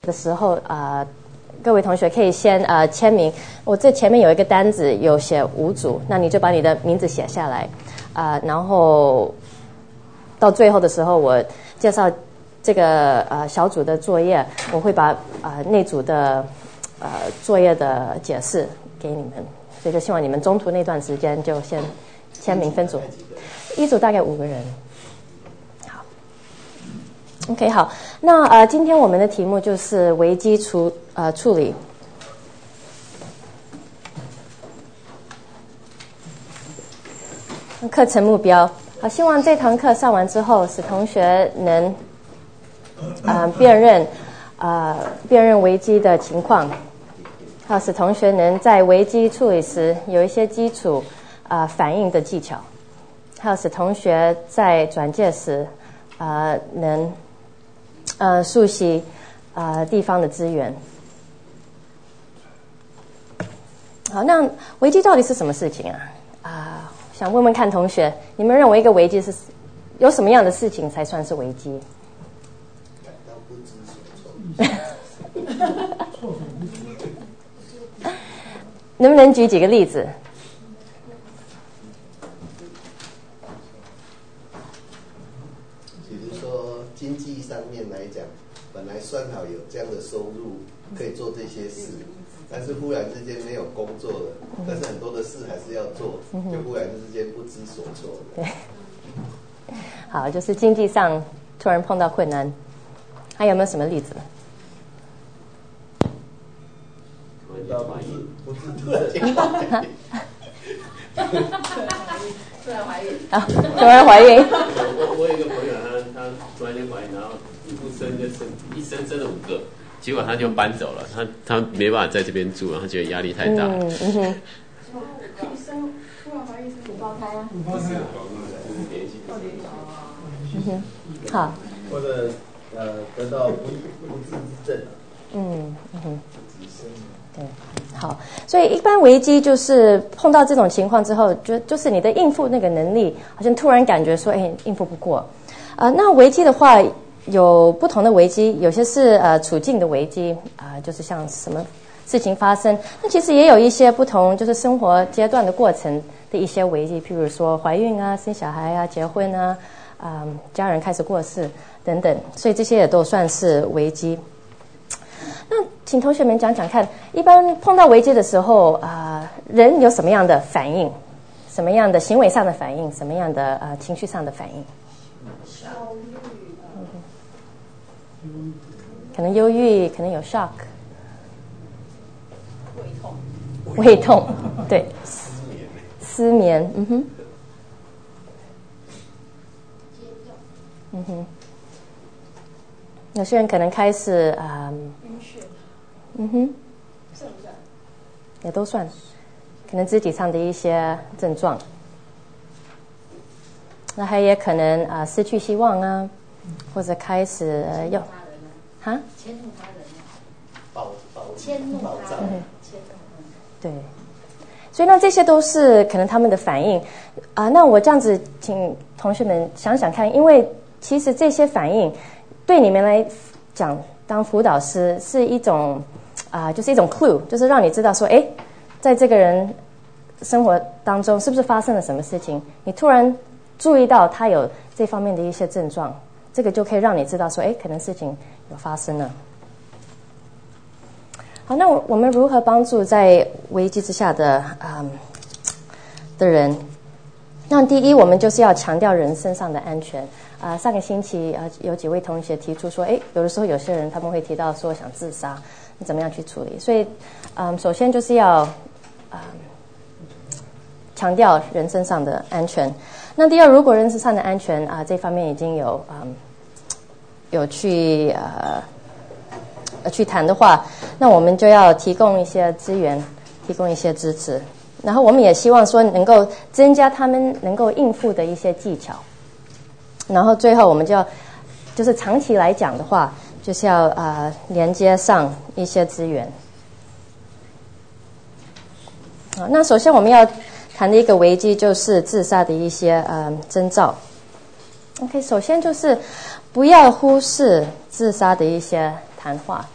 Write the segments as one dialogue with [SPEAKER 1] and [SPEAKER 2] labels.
[SPEAKER 1] 的时候各位同学可以先签名。我这前面有一个单子，有写5组，那你就把你的名字写下来然后到最后的时候，我介绍这个小组的作业，我会把那组的作业的解释给你们，所以就希望你们中途那段时间就先签名分组，一组大概5个人。好 ，OK， 好，那今天我们的题目就是危机处理。课程目标，希望这堂课上完之后，使同学能辨认危机的情况，使同学能在危机处理时有一些基础反应的技巧，还有使同学在转介时能熟悉地方的资源。好，那危机到底是什么事情啊？想问问看同学，你们认为一个危机是有什么样的事情才算是危机？
[SPEAKER 2] 感到不知所措。
[SPEAKER 1] 能不能举几个例子？
[SPEAKER 2] 比如说经济上面来讲，本来算好有这样的收入可以做这些事，但是忽然之间没有工作了，但是很多的事还是要做，就忽然之间不知所措了。
[SPEAKER 1] 对，好，就是经济上突然碰到困难，还有没有什么例子？
[SPEAKER 2] 突然怀孕，不是突然怀孕，
[SPEAKER 1] 突然怀孕。
[SPEAKER 3] 我有一个朋友，他突然间怀孕，然后一生生了5个，结果他就搬走了，他没办法在这边住，然后觉得压力太大。
[SPEAKER 4] 突然怀孕是5胞胎啊？5胞胎。
[SPEAKER 1] 好。
[SPEAKER 2] 或者得到不治之症。
[SPEAKER 1] 对，好，所以一般危机就是碰到这种情况之后，就是你的应付那个能力好像突然感觉说，应付不过。那危机的话有不同的危机，有些是处境的危机就是像什么事情发生。那其实也有一些不同，就是生活阶段的过程的一些危机，譬如说怀孕啊、生小孩啊、结婚啊、家人开始过世等等，所以这些也都算是危机。那请同学们讲讲看，一般碰到危机的时候人有什么样的反应？什么样的行为上的反应？什么样的情绪上的反应？可能忧郁，可能有 shock， 胃痛，对，失眠，有些人可能开始
[SPEAKER 4] 晕眩，算不算？
[SPEAKER 1] 也都算，可能肢体上的一些症状。那还也可能失去希望啊，或者开始要
[SPEAKER 4] 迁怒他人迁怒他人，
[SPEAKER 1] 对，所以呢，这些都是可能他们的反应那我这样子，请同学们想想看，因为其实这些反应对你们来讲，当辅导师是一种就是一种 clue， 就是让你知道说，在这个人生活当中是不是发生了什么事情？你突然注意到他有这方面的一些症状，这个就可以让你知道说，可能事情有发生了。好，那我们如何帮助在危机之下的人？那第一，我们就是要强调人身上的安全。上个星期有几位同学提出说，有的时候有些人他们会提到说想自杀，你怎么样去处理？所以，首先就是要强调人身上的安全。那第二，如果人身上的安全这方面已经有去谈的话，那我们就要提供一些资源，提供一些支持。然后我们也希望说能够增加他们能够应付的一些技巧。然后最后我们就是长期来讲的话，就是要连接上一些资源。好，那首先我们要谈的一个危机就是自杀的一些征兆。OK， 首先就是不要忽视自杀的一些谈话。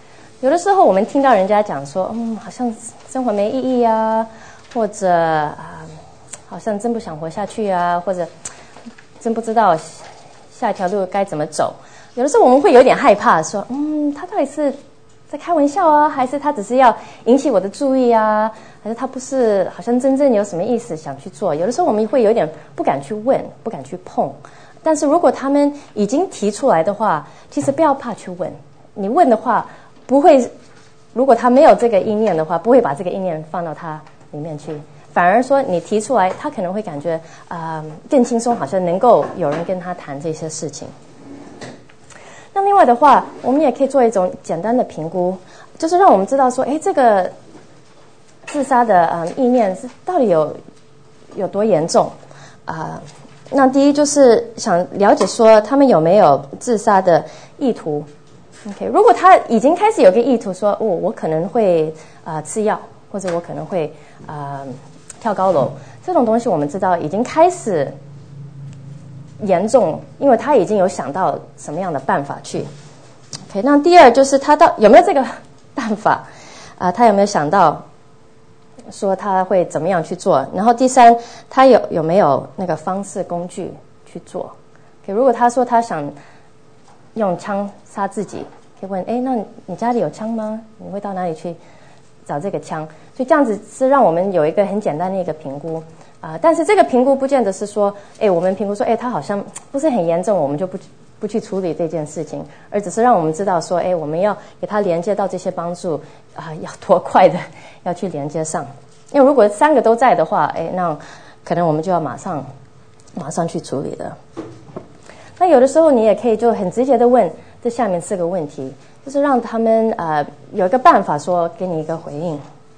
[SPEAKER 1] 有的时候我们听到人家讲说，好像生活没意义啊，或者好像真不想活下去啊，或者真不知道下一条路该怎么走。有的时候我们会有点害怕，说，他到底是在开玩笑啊，还是他只是要引起我的注意啊，还是他不是好像真正有什么意思想去做。有的时候我们会有点不敢去问，不敢去碰。但是如果他们已经提出来的话，其实不要怕去问。你问的话不会，如果他没有这个意念的话，不会把这个意念放到他里面去，反而说你提出来，他可能会感觉更轻松，好像能够有人跟他谈这些事情。那另外的话，我们也可以做一种简单的评估，就是让我们知道说，这个自杀的意念是到底有多严重那第一就是想了解说他们有没有自杀的意图。OK， 如果他已经开始有个意图说，我可能会吃药，或者我可能会跳高楼，这种东西我们知道已经开始严重，因为他已经有想到什么样的办法去。OK， 那第二就是他有没有这个办法他有没有想到说他会怎么样去做？然后第三，他有没有那个方式工具去做？OK， 如果他说他想用枪杀自己，可以问，那你家里有枪吗？你会到哪里去找这个枪？所以这样子是让我们有一个很简单的一个评估但是这个评估不见得是说，我们评估说，他好像不是很严重，我们就不去处理这件事情，而只是让我们知道说，我们要给他连接到这些帮助要多快的要去连接上。因为如果3个都在的话，那可能我们就要马上去处理的。那有的时候你也可以就很直接的问这下面4个问题，就是让他们有一个办法说给你一个回应。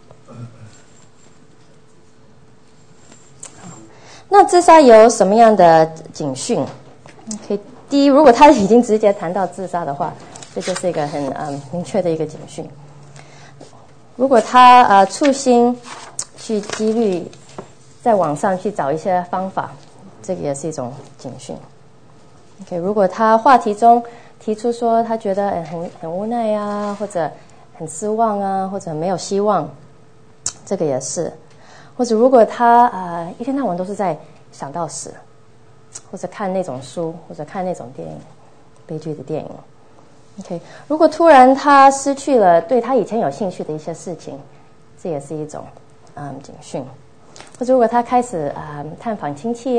[SPEAKER 1] 那自杀有什么样的警讯？OK， 第一，如果他已经直接谈到自杀的话，这就是一个很明确的一个警讯。如果他处心去激励，在网上去找一些方法，这个也是一种警讯。OK， 如果他话题中提出说他觉得很无奈啊，或者很失望啊，或者没有希望，这个也是。或者如果他一天到晚都是在想到死，或者看那种书，或者看那种电影，悲剧的电影。OK， 如果突然他失去了对他以前有兴趣的一些事情，这也是一种警讯。或者如果他开始探访亲戚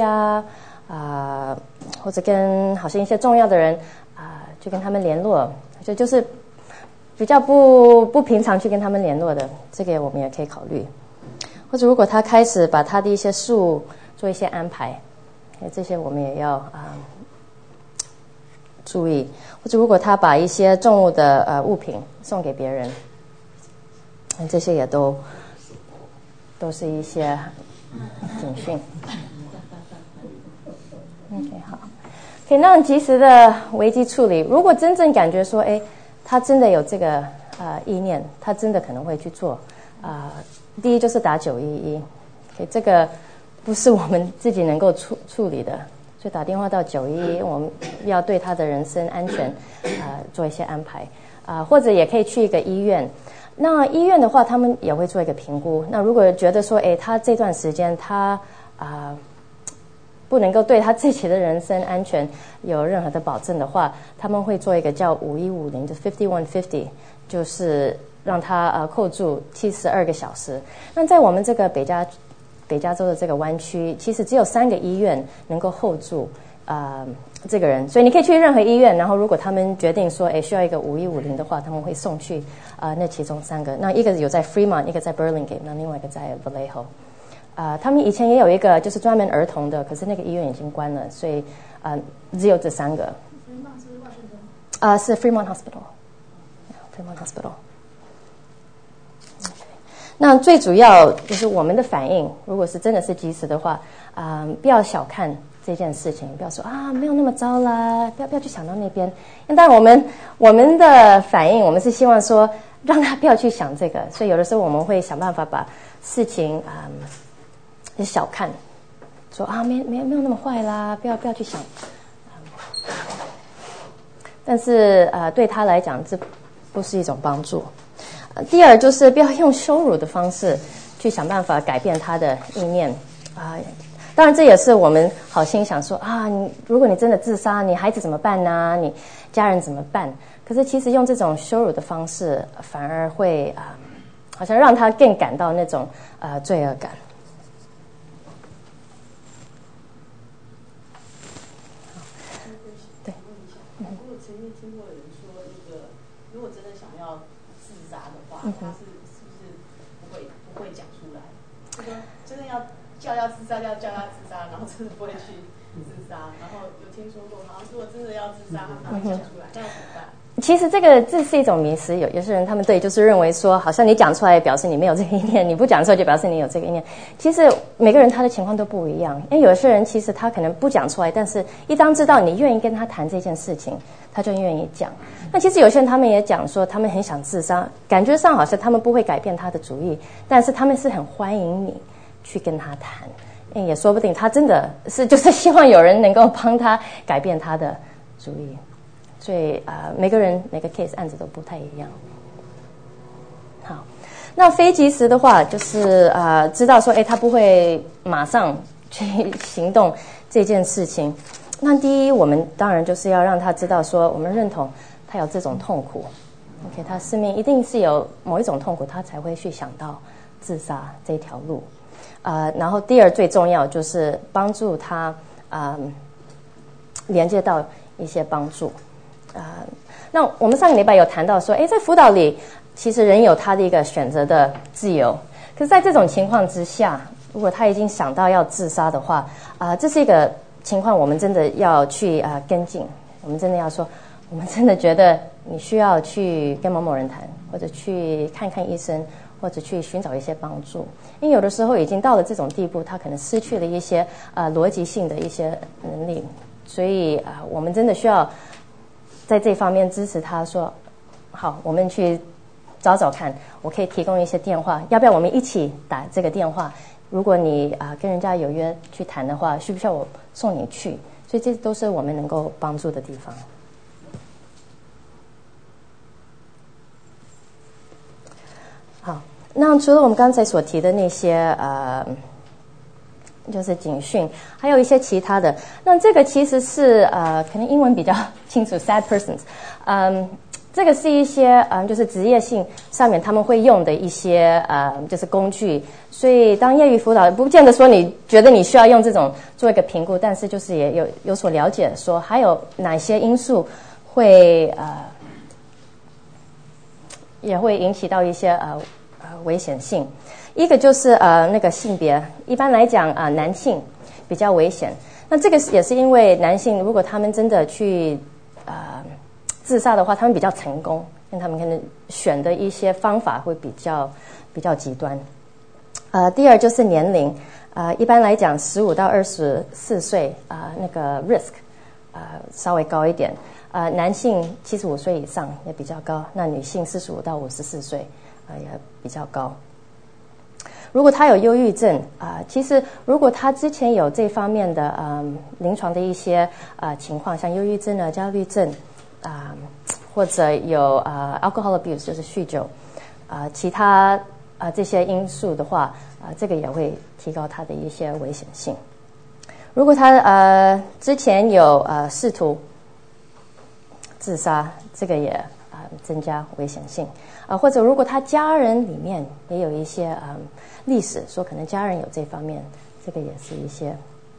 [SPEAKER 1] 或者跟好像一些重要的人去跟他们联络，就是比较不平常去跟他们联络的，这个我们也可以考虑。或者如果他开始把他的一些事物做一些安排，这些我们也要注意。或者如果他把一些重物的物品送给别人，这些也都是一些警讯。OK， 好，可以让及时的危机处理。如果真正感觉说，他真的有这个意念，他真的可能会去做第一就是打911，这个不是我们自己能够处理的，所以打电话到911，我们要对他的人身安全做一些安排或者也可以去一个医院。那医院的话，他们也会做一个评估。那如果觉得说，他这段时间他不能够对他自己的人身安全有任何的保证的话，他们会做一个叫5150，就5150，就是让他扣住72个小时。那在我们这个北加州的这个湾区，其实只有3个医院能够 hold 住这个人，所以你可以去任何医院，然后如果他们决定说需要一个5150的话，他们会送去那其中3个。那一个有在 Fremont， 一个在 Burlingame， 那另外一个在 Vallejo。他们以前也有一个就是专门儿童的，可是那个医院已经关了，所以只有这3个。是 Fremont Hospital。Fremont Hospital。那最主要就是我们的反应，如果是真的是及时的话，不要小看这件事情，不要说没有那么糟啦，不要去想到那边。但我们的反应，我们是希望说让他不要去想这个，所以有的时候我们会想办法把事情小看，说没有那么坏啦，不要去想。但是对他来讲，这不是一种帮助。第二就是不要用羞辱的方式去想办法改变他的意念当然这也是我们好心想说如果你真的自杀，你孩子怎么办呢？你家人怎么办？可是其实用这种羞辱的方式反而会好像让他更感到那种罪恶感。对，
[SPEAKER 5] 我有曾经听过人说，如果真的想要自杀的话，他是不是不会讲出来？就说真的要自杀，叫他自杀，然后真的不会去自杀。然后有听说过，好像如果真的要自杀，他会讲出来，那要怎么办？
[SPEAKER 1] 其实这是一种迷思，有些人他们就是认为说，好像你讲出来表示你没有这个意念，你不讲出来就表示你有这个意念。其实每个人他的情况都不一样，因为有些人其实他可能不讲出来，但是一当知道你愿意跟他谈这件事情，他就愿意讲。那其实有些人他们也讲说，他们很想自杀，感觉上好像他们不会改变他的主意，但是他们是很欢迎你去跟他谈，也说不定他真的是就是希望有人能够帮他改变他的主意。所以每个人每个 case 案子都不太一样。好，那非及时的话，就是知道说，他不会马上去行动这件事情。那第一，我们当然就是要让他知道说，我们认同他有这种痛苦。OK， 他生命一定是有某一种痛苦，他才会去想到自杀这条路。然后第二最重要就是帮助他连接到一些帮助。那我们上个礼拜有谈到说，在辅导里，其实人有他的一个选择的自由。可是在这种情况之下，如果他已经想到要自杀的话，这是一个情况，我们真的要去跟进。我们真的要说，我们真的觉得你需要去跟某某人谈，或者去看看医生，或者去寻找一些帮助。因为有的时候已经到了这种地步，他可能失去了一些逻辑性的一些能力，所以我们真的需要在这方面支持他说，好，我们去找找看，我可以提供一些电话，要不要我们一起打这个电话？如果你跟人家有约去谈的话，需不需要我送你去？所以这都是我们能够帮助的地方。好，那除了我们刚才所提的那些就是警讯，还有一些其他的。那这个其实是可能英文比较清楚 ，sad persons。这个是一些就是职业性上面他们会用的一些就是工具。所以当业余辅导，不见得说你觉得你需要用这种做一个评估，但是就是也有所了解，说还有哪些因素会也会引起到一些危险性。一个就是那个性别，一般来讲男性比较危险。那这个也是因为男性如果他们真的去自杀的话，他们比较成功，因为他们可能选的一些方法会比较极端。第二就是年龄，一般来讲15到24岁那个 risk 稍微高一点。男性75岁以上也比较高，那女性45到54岁也比较高。如果他有忧郁症其实如果他之前有这方面的临床的一些情况，像忧郁症焦虑症或者有alcohol abuse 就是酗酒其他这些因素的话这个也会提高他的一些危险性。如果他之前有试图自杀，这个也增加危险性或者如果他家人里面也有一些历史，说可能家人有这方面，这个也是一些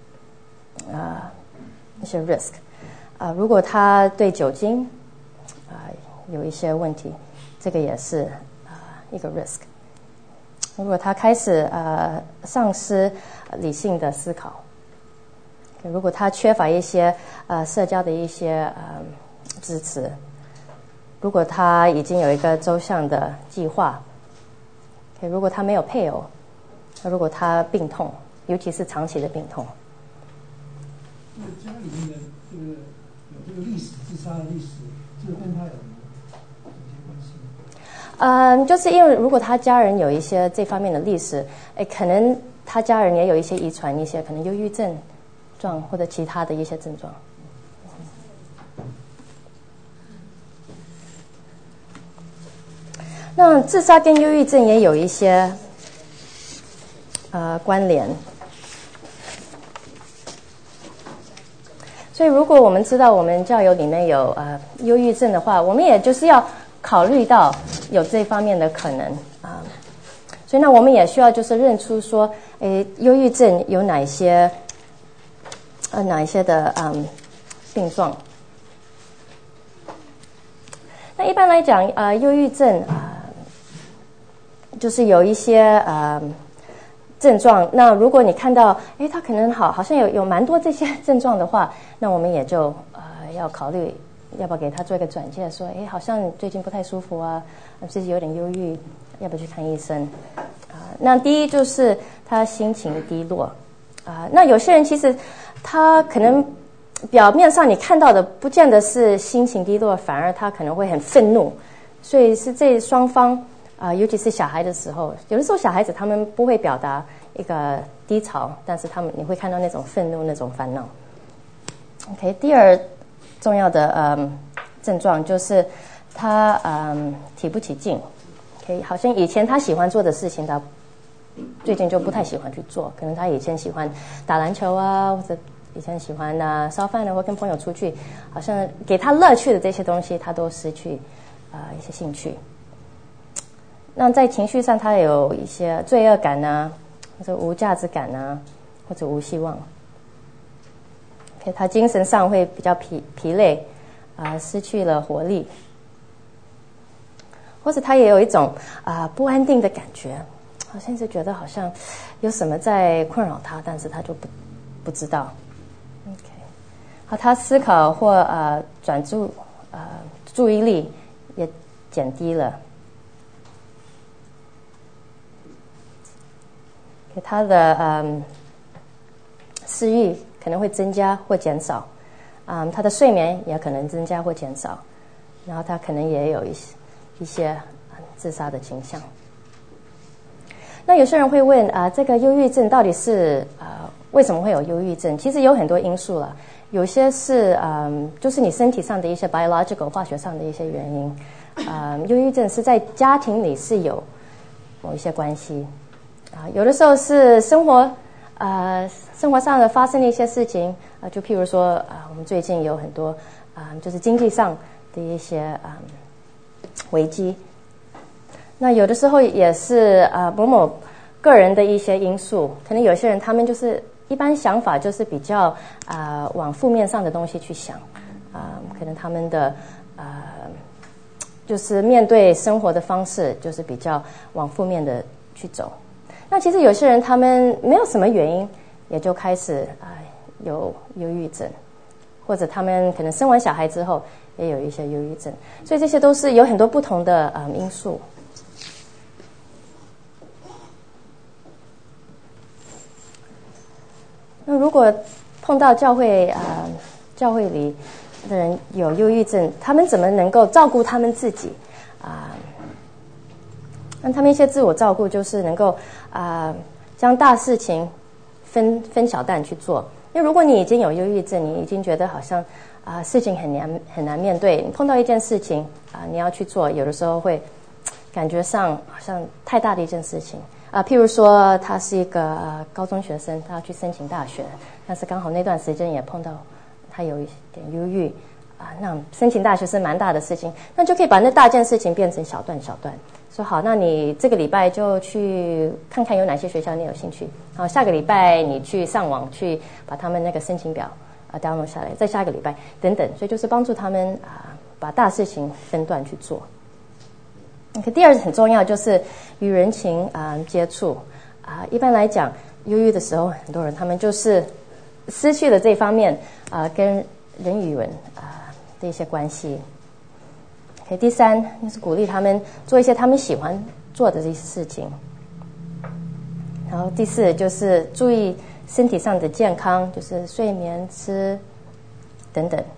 [SPEAKER 1] risk如果他对酒精有一些问题，这个也是一个 risk。如果他开始丧失理性的思考，如果他缺乏一些社交的一些支持，如果他已经有一个周详的计划，如果他没有配偶，如果他病痛，尤其是长期的病痛。
[SPEAKER 6] 家里面的有这个历史，自杀的历史，这跟他有些关系？
[SPEAKER 1] 就是因为如果他家人有一些这方面的历史，可能他家人也有一些遗传，一些可能忧郁症状或者其他的一些症状。 那自杀跟忧郁症也有一些关联。所以如果我们知道我们教友里面有忧郁症的话，我们也就是要考虑到有这方面的可能所以呢我们也需要就是认出说忧郁症有哪一些的病状。那一般来讲忧郁症就是有一些症状，那如果你看到他可能好像有蛮多这些症状的话，那我们也就要考虑要不要给他做一个转介，说好像最近不太舒服自己有点忧郁，要不要去看医生那第一就是他心情低落那有些人其实他可能表面上你看到的不见得是心情低落，反而他可能会很愤怒，所以是这双方尤其是小孩的时候，有的时候小孩子他们不会表达一个低潮，但是你会看到那种愤怒，那种烦恼。OK， 第二重要的症状就是他提不起劲。OK， 好像以前他喜欢做的事情，他最近就不太喜欢去做。可能他以前喜欢打篮球或者以前喜欢烧饭或跟朋友出去，好像给他乐趣的这些东西，他都失去一些兴趣。那在情绪上，他有一些罪恶感或者无价值感或者无希望。Okay， 他精神上会比较疲累失去了活力，或者他也有一种不安定的感觉，好像是觉得好像有什么在困扰他，但是他就不知道。OK， 好，他思考或转注意力也减低了。他的私欲可能会增加或减少他的睡眠也可能增加或减少，然后他可能也有一些自杀的倾向。那有些人会问这个忧郁症到底是为什么会有忧郁症？其实有很多因素了，有些是就是你身体上的一些 biological 化学上的一些原因忧郁症是在家庭里是有某一些关系有的时候是生活上的发生的一些事情就譬如说我们最近有很多就是经济上的一些危机。那有的时候也是某个人的一些因素，可能有些人他们就是一般想法就是比较往负面上的东西去想可能他们的就是面对生活的方式就是比较往负面的去走。那其实有些人他们没有什么原因也就开始有忧郁症，或者他们可能生完小孩之后也有一些忧郁症，所以这些都是有很多不同的因素。那如果碰到教会里的人有忧郁症，他们怎么能够照顾他们自己那他们一些自我照顾就是能够将大事情分小担去做。因为如果你已经有忧郁症，你已经觉得好像事情很难面对，你碰到一件事情你要去做，有的时候会感觉上好像太大的一件事情譬如说他是一个高中学生，他要去申请大学，但是刚好那段时间也碰到他有一点忧郁那申请大学是蛮大的事情，那就可以把那大件事情变成小段说好，那你这个礼拜就去看看有哪些学校你有兴趣，好，下个礼拜你去上网去把他们那个申请表download 下来，再下个礼拜等等，所以就是帮助他们把大事情分段去做。第二很重要就是与人情接触一般来讲忧郁的时候，很多人他们就是失去了这方面跟人与人的一些关系。第三就是鼓励他们做一些他们喜欢做的这些事情。然后第四就是注意身体上的健康，就是睡眠、吃等等。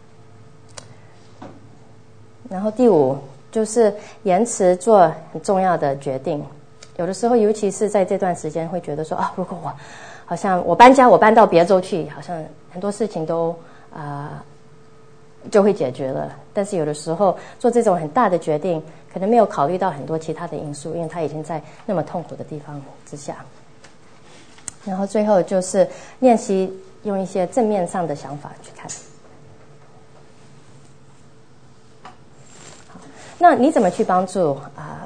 [SPEAKER 1] 然后第五就是延迟做很重要的决定。有的时候尤其是在这段时间会觉得说如果我好像我搬家，我搬到别州去，好像很多事情都就会解决了。但是有的时候做这种很大的决定，可能没有考虑到很多其他的因素，因为他已经在那么痛苦的地方之下。然后最后就是练习用一些正面上的想法去看。好，那你怎么去帮助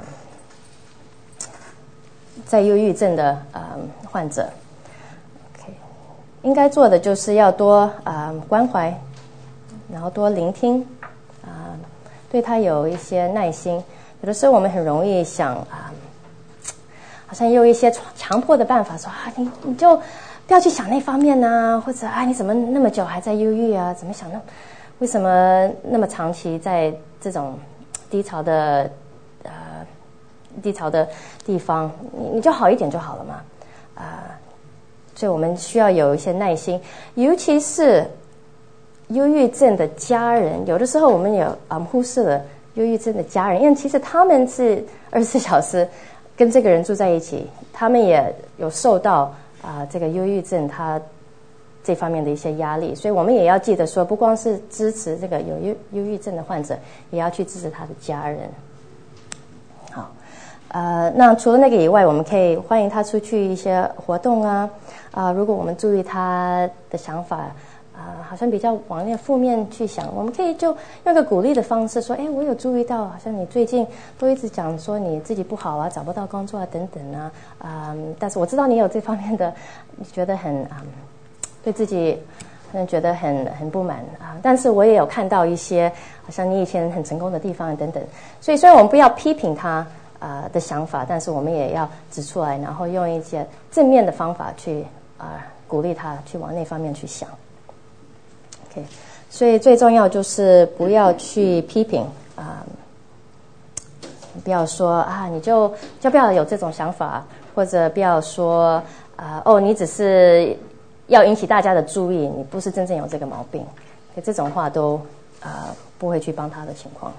[SPEAKER 1] 在忧郁症的患者？应该做的就是要多关怀，然后多聆听，对他有一些耐心。有的时候我们很容易想好像用一些强迫的办法说你就不要去想那方面啊，或者你怎么那么久还在忧郁啊？怎么想为什么那么长期在这种低潮的地方，你就好一点就好了嘛所以我们需要有一些耐心，尤其是忧郁症的家人。有的时候我们也忽视了忧郁症的家人，因为其实他们是24小时跟这个人住在一起，他们也有受到这个忧郁症他这方面的一些压力，所以我们也要记得说，不光是支持这个有忧郁症的患者，也要去支持他的家人。好，那除了那个以外，我们可以欢迎他出去一些活动如果我们注意他的想法好像比较往那个负面去想，我们可以就用个鼓励的方式说，我有注意到好像你最近都一直讲说你自己不好找不到工作等等但是我知道你有这方面的，你觉得很对自己可能觉得很不满但是我也有看到一些好像你以前很成功的地方等等。所以虽然我们不要批评他的想法，但是我们也要指出来，然后用一些正面的方法去鼓励他去往那方面去想。OK， 所以最重要就是不要去批评不要说你就不要有这种想法，或者不要说你只是要引起大家的注意，你不是真正有这个毛病，这种话都不会去帮他的情况。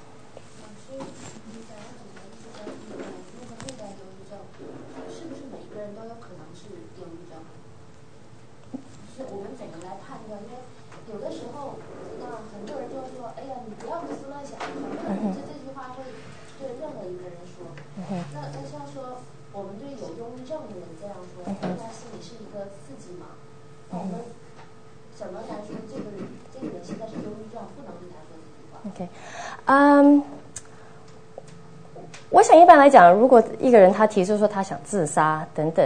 [SPEAKER 4] 那像说我们对有忧郁症的人这样说，他心里是一个刺激嘛？我们怎么来说这个人现在是忧郁症，不能对他说这句话？
[SPEAKER 1] OK， 我想一般来讲，如果一个人他提出说他想自杀等等，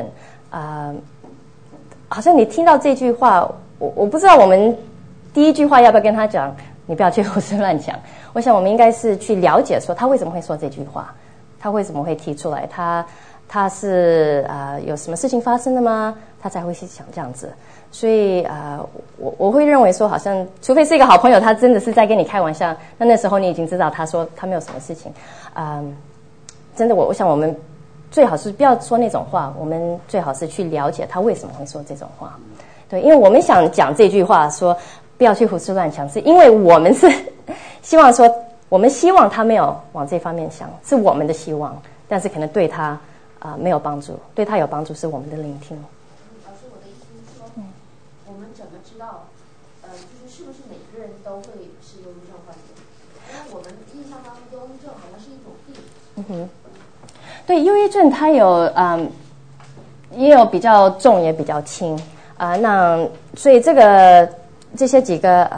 [SPEAKER 1] 好像你听到这句话，我不知道我们第一句话要不要跟他讲，你不要去胡思乱想。我想我们应该是去了解说他为什么会说这句话。他为什么会提出来？他是有什么事情发生的吗？他才会去想这样子。所以我会认为说，好像除非是一个好朋友，他真的是在跟你开玩笑，那时候你已经知道他说他没有什么事情。真的我想我们最好是不要说那种话，我们最好是去了解他为什么会说这种话。对，因为我们想讲这句话说不要去胡思乱想，是因为我们是希望说。我们希望他没有往这方面想，是我们的希望，但是可能对他没有帮助，对他有帮助是我们的聆听。
[SPEAKER 4] 老师，我的意思是说，我们怎么知道，就是是不是每个人都会是忧郁症患者？因为我们印象当中忧郁症好像是一种病。
[SPEAKER 1] 对，忧郁症它有也有比较重也比较轻那所以这些几个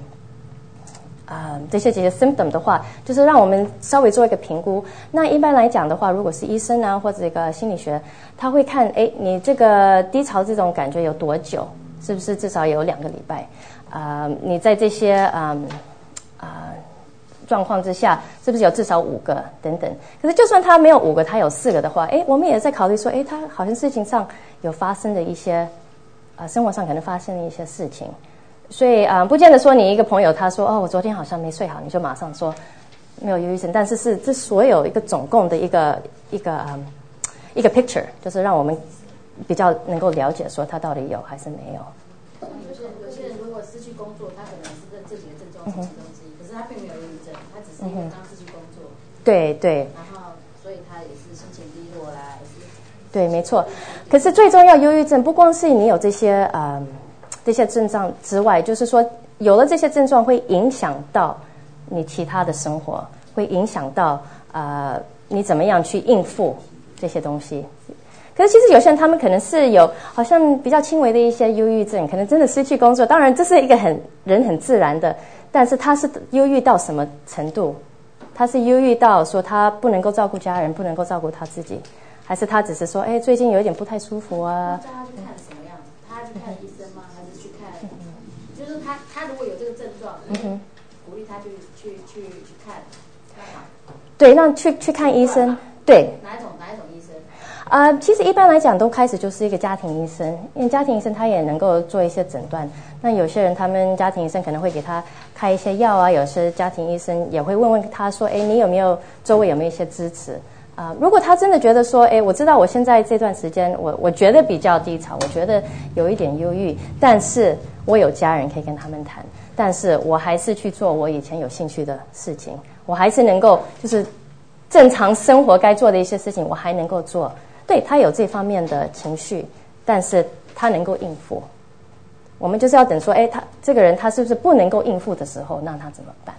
[SPEAKER 1] 这些 symptom 的话，就是让我们稍微做一个评估。那一般来讲的话，如果是医生或者一个心理学，他会看，你这个低潮这种感觉有多久？是不是至少有2个礼拜？你在这些状况之下，是不是有至少5个等等？可是就算他没有5个，他有4个的话，我们也在考虑说，他好像事情上有发生的一些生活上可能发生的一些事情。所以不见得说你一个朋友他说我昨天好像没睡好，你就马上说没有忧郁症，但是这所有一个总共的一个 picture， 就是让我们比较能够了解说他到底有还是没有。
[SPEAKER 4] 有些人如果失去工作，他可能是这几个症状其中之一，可是他并没有忧郁症，他只是因为刚失去工作。
[SPEAKER 1] 对对。
[SPEAKER 4] 然后所以他也是心情低落啦，
[SPEAKER 1] 对，没错。可是最重要，忧郁症不光是你有这些症状之外，就是说有了这些症状会影响到你其他的生活，会影响到你怎么样去应付这些东西。可是其实有些人他们可能是有好像比较轻微的一些忧郁症，可能真的失去工作，当然这是一个人很自然的，但是他是忧郁到什么程度？他是忧郁到说他不能够照顾家人，不能够照顾他自己，还是他只是说最近有一点不太舒服啊？
[SPEAKER 5] 叫他去看什么样子？他去看医生吗？还是去看？就是他如果有这个症状，鼓励他去看干嘛？
[SPEAKER 1] 对，让去看医生。对，
[SPEAKER 5] 哪一种医生？
[SPEAKER 1] 其实一般来讲都开始就是一个家庭医生，因为家庭医生他也能够做一些诊断。那有些人他们家庭医生可能会给他开一些药啊，有些家庭医生也会问问他说，你有没有周围有没有一些支持如果他真的觉得说，我知道我现在这段时间我觉得比较低潮，我觉得有一点忧郁，但是我有家人可以跟他们谈，但是我还是去做我以前有兴趣的事情，我还是能够就是正常生活该做的一些事情我还能够做。对，他有这方面的情绪，但是他能够应付。我们就是要等说，他这个人他是不是不能够应付的时候，那他怎么办？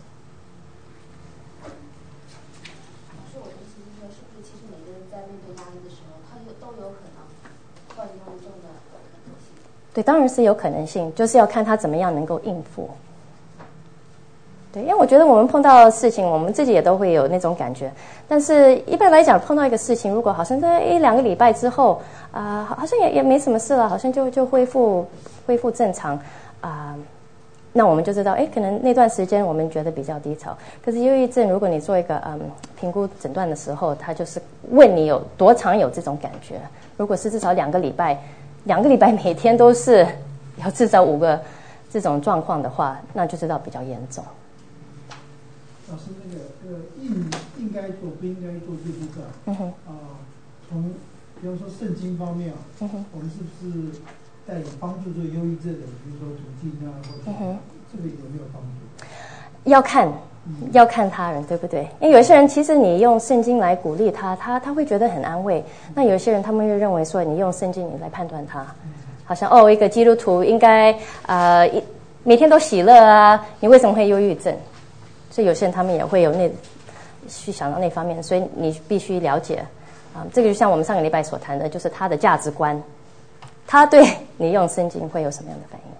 [SPEAKER 4] 老师，我的意思是说，是不是其实每个人在面对压力的时候，他都有可能患忧郁症的可能性？
[SPEAKER 1] 对，当然是有可能性，就是要看他怎么样能够应付。对，因为我觉得我们碰到事情，我们自己也都会有那种感觉。但是一般来讲，碰到一个事情，如果好像在1-2个礼拜之后，好像也没什么事了，好像就恢复正常那我们就知道，可能那段时间我们觉得比较低潮。可是忧郁症，如果你做一个评估诊断的时候，他就是问你有多长有这种感觉。如果是至少2个礼拜，2个礼拜每天都是有至少5个这种状况的话，那就知道比较严重。
[SPEAKER 6] 老师，那个应该做不应该做这部分从比方说圣经方面我们是不是带有帮助做忧郁症的，比如说途径或者这个有没有帮助？
[SPEAKER 1] 要看他人，对不对？因为有些人其实你用圣经来鼓励他会觉得很安慰。那有些人他们会认为说，你用圣经你来判断他，好像一个基督徒应该每天都喜乐啊，你为什么会忧郁症？所以有些人他们也会有去想到那方面，所以你必须了解这个就像我们上个礼拜所谈的，就是他的价值观，他对你用圣经会有什么样的反应。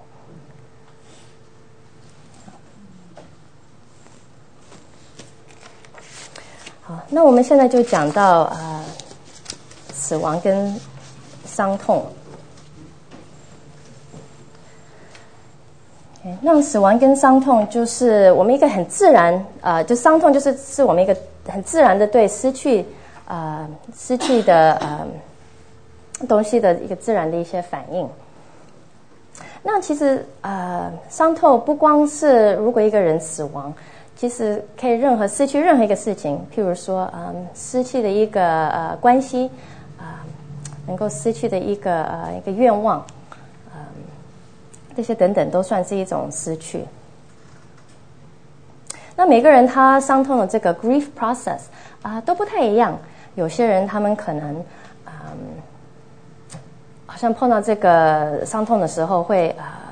[SPEAKER 1] 好，那我们现在就讲到死亡跟伤痛。那死亡跟伤痛就是我们一个很自然就伤痛就是我们一个很自然的对失去的东西的一个自然的一些反应。那其实伤痛不光是如果一个人死亡，其实可以失去任何一个事情，譬如说失去的一个关系能够失去的一个愿望这些等等都算是一种失去。那每个人他伤痛的这个 grief process 都不太一样。有些人他们可能好像碰到这个伤痛的时候会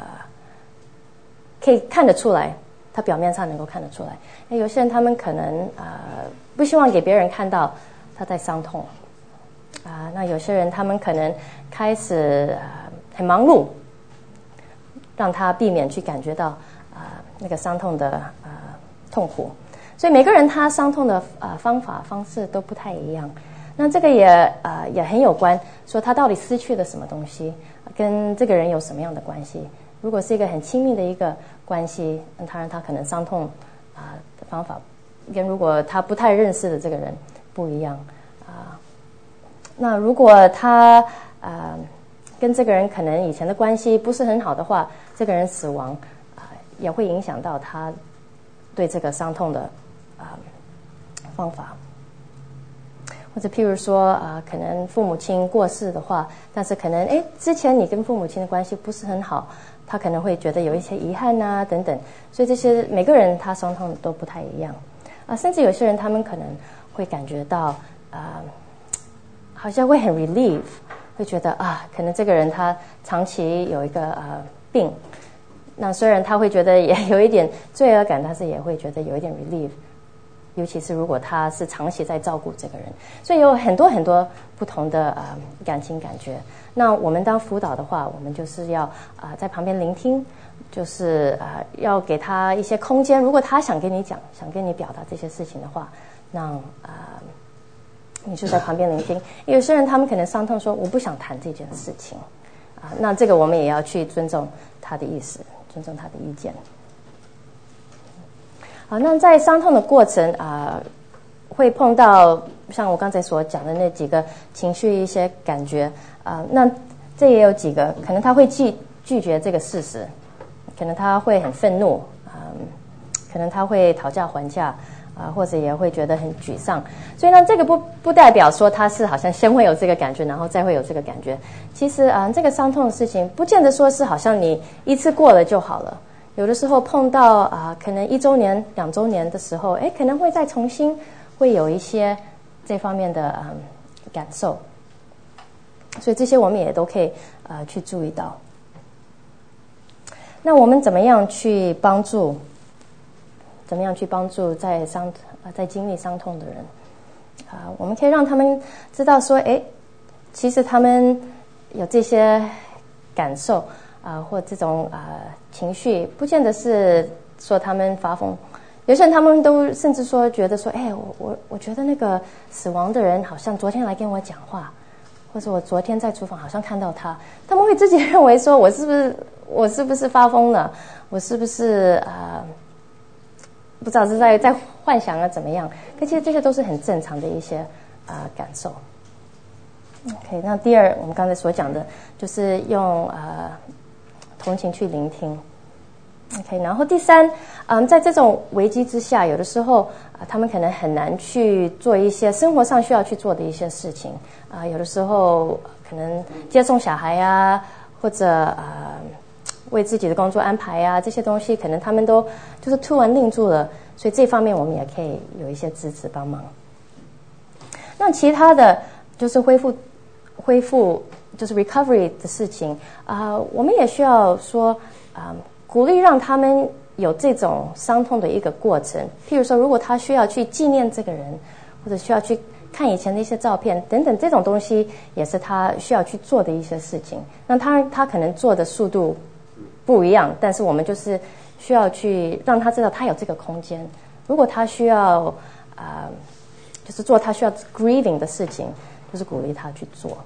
[SPEAKER 1] 可以看得出来，他表面上能够看得出来。有些人他们可能不希望给别人看到他在伤痛那有些人他们可能开始很忙碌，让他避免去感觉到那个伤痛的痛苦。所以每个人他伤痛的方式都不太一样。那这个也很有关，说他到底失去了什么东西，跟这个人有什么样的关系。如果是一个很亲密的一个关系，当然他可能伤痛的方法跟如果他不太认识的这个人不一样那如果他跟这个人可能以前的关系不是很好的话，这个人死亡也会影响到他对这个伤痛的方法。或者譬如说可能父母亲过世的话，但是可能之前你跟父母亲的关系不是很好，他可能会觉得有一些遗憾等等。所以这些每个人他伤痛都不太一样甚至有些人他们可能会感觉到好像会很 relief， 会觉得可能这个人他长期有一个病， 那虽然他会觉得也有一点罪恶感，但是也会觉得有一点 relief， 尤其是如果他是长期在照顾这个人，所以有很多很多不同的感情感觉。那我们当辅导的话，我们就是要在旁边聆听，就是要给他一些空间。如果他想跟你讲，想跟你表达这些事情的话，那你就在旁边聆听。有些人他们可能伤痛说我不想谈这件事情那这个我们也要去尊重他的意思，尊重他的意见。好，那在伤痛的过程会碰到像我刚才所讲的那几个情绪一些感觉那这也有几个可能他会拒绝这个事实，可能他会很愤怒可能他会讨价还价或者也会觉得很沮丧。所以呢，这个不代表说他是好像先会有这个感觉，然后再会有这个感觉。其实这个伤痛的事情，不见得说是好像你一次过了就好了。有的时候碰到可能1周年、2周年的时候，可能会再重新会有一些这方面的感受。所以这些我们也都可以去注意到。那我们怎么样去帮助？怎么样去帮助在经历伤痛的人我们可以让他们知道说其实他们有这些感受或这种情绪，不见得是说他们发疯。有些人他们都甚至说觉得说我觉得那个死亡的人好像昨天来跟我讲话，或者我昨天在厨房好像看到他，他们会自己认为说我是不是发疯了，我是不是不知道是在幻想怎么样，可其实这些都是很正常的一些感受。OK， 那第二我们刚才所讲的就是用同情去聆听。OK， 然后第三在这种危机之下，有的时候他们可能很难去做一些生活上需要去做的一些事情有的时候可能接送小孩或者为自己的工作安排这些东西可能他们都就是突然愣住了，所以这方面我们也可以有一些支持帮忙。那其他的就是恢复就是 recovery 的事情我们也需要说鼓励让他们有这种伤痛的一个过程。譬如说如果他需要去纪念这个人，或者需要去看以前的一些照片等等，这种东西也是他需要去做的一些事情。那他可能做的速度不一样，但是我们就是需要去让他知道他有这个空间。如果他需要就是做他需要 grieving 的事情，就是鼓励他去做。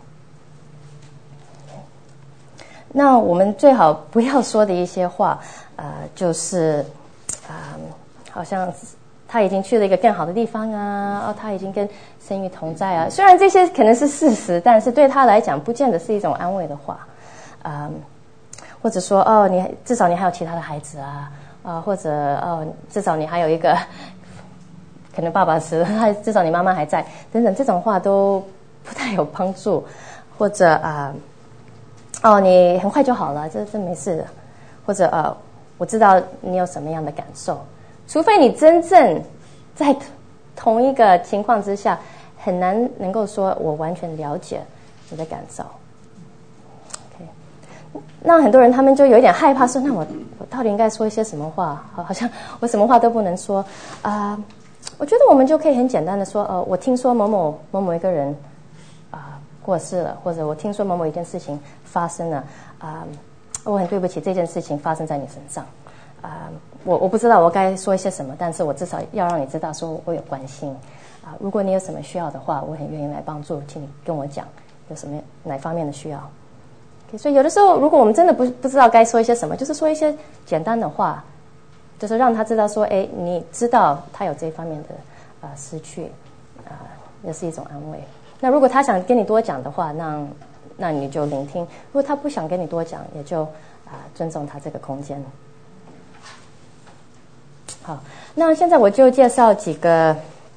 [SPEAKER 1] 那我们最好不要说的一些话就是好像他已经去了一个更好的地方他已经跟神与同在虽然这些可能是事实，但是对他来讲不见得是一种安慰的话或者说你至少你还有其他的孩子或者至少你还有一个可能爸爸死了，至少你妈妈还在等等，这种话都不太有帮助。或者你很快就好了，这没事的。或者我知道你有什么样的感受，除非你真正在同一个情况之下，很难能够说我完全了解你的感受。OK， 那很多人他们就有一点害怕说，那我到底应该说一些什么话？好像我什么话都不能说我觉得我们就可以很简单的说我听说某某一个人过世了，或者我听说某一件事情发生了我很对不起这件事情发生在你身上我不知道我该说一些什么，但是我至少要让你知道说我有关心如果你有什么需要的话，我很愿意来帮助，请你跟我讲有什么哪方面的需要。Okay， 所以有的时候如果我们真的不知道该说一些什么，就是说一些简单的话，就是让他知道说你知道他有这方面的失去也是一种安慰。那如果他想跟你多讲的话，那你就聆听；如果他不想跟你多讲，也就尊重他这个空间。好，那现在我就介绍几个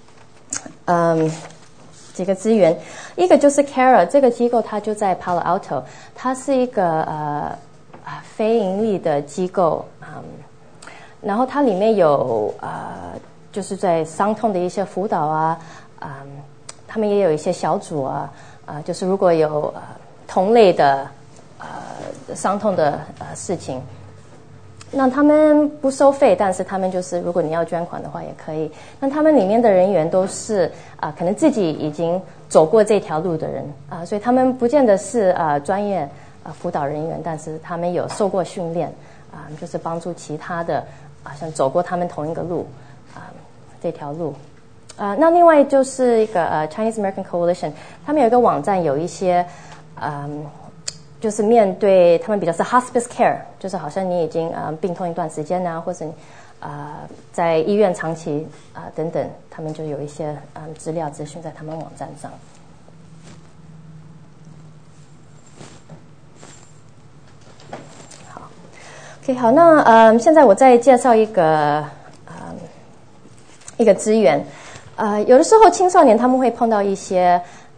[SPEAKER 1] 资源。一个就是 CARA 这个机构，它就在 Palo Alto， 它是一个非盈利的机构然后它里面有就是在伤痛的一些辅导他们也有一些小组就是如果有同类的伤痛的事情， 那他们不收费，但是他们就是如果你要捐款的话也可以。那他们里面的人员都是可能自己已经走过这条路的人所以他们不见得是专业辅导人员，但是他们有受过训练就是帮助其他的像走过他们同一个路这条路那另外就是一个Chinese American Coalition， 他们有一个网站，有一些就是面对他们比较是 hospice care， 就是好像你已经病痛一段时间或者在医院长期等等，他们就有一些资料资讯在他们网站上。好 ，OK， 好，那现在我再介绍一个资源。有的时候青少年他们会碰到一些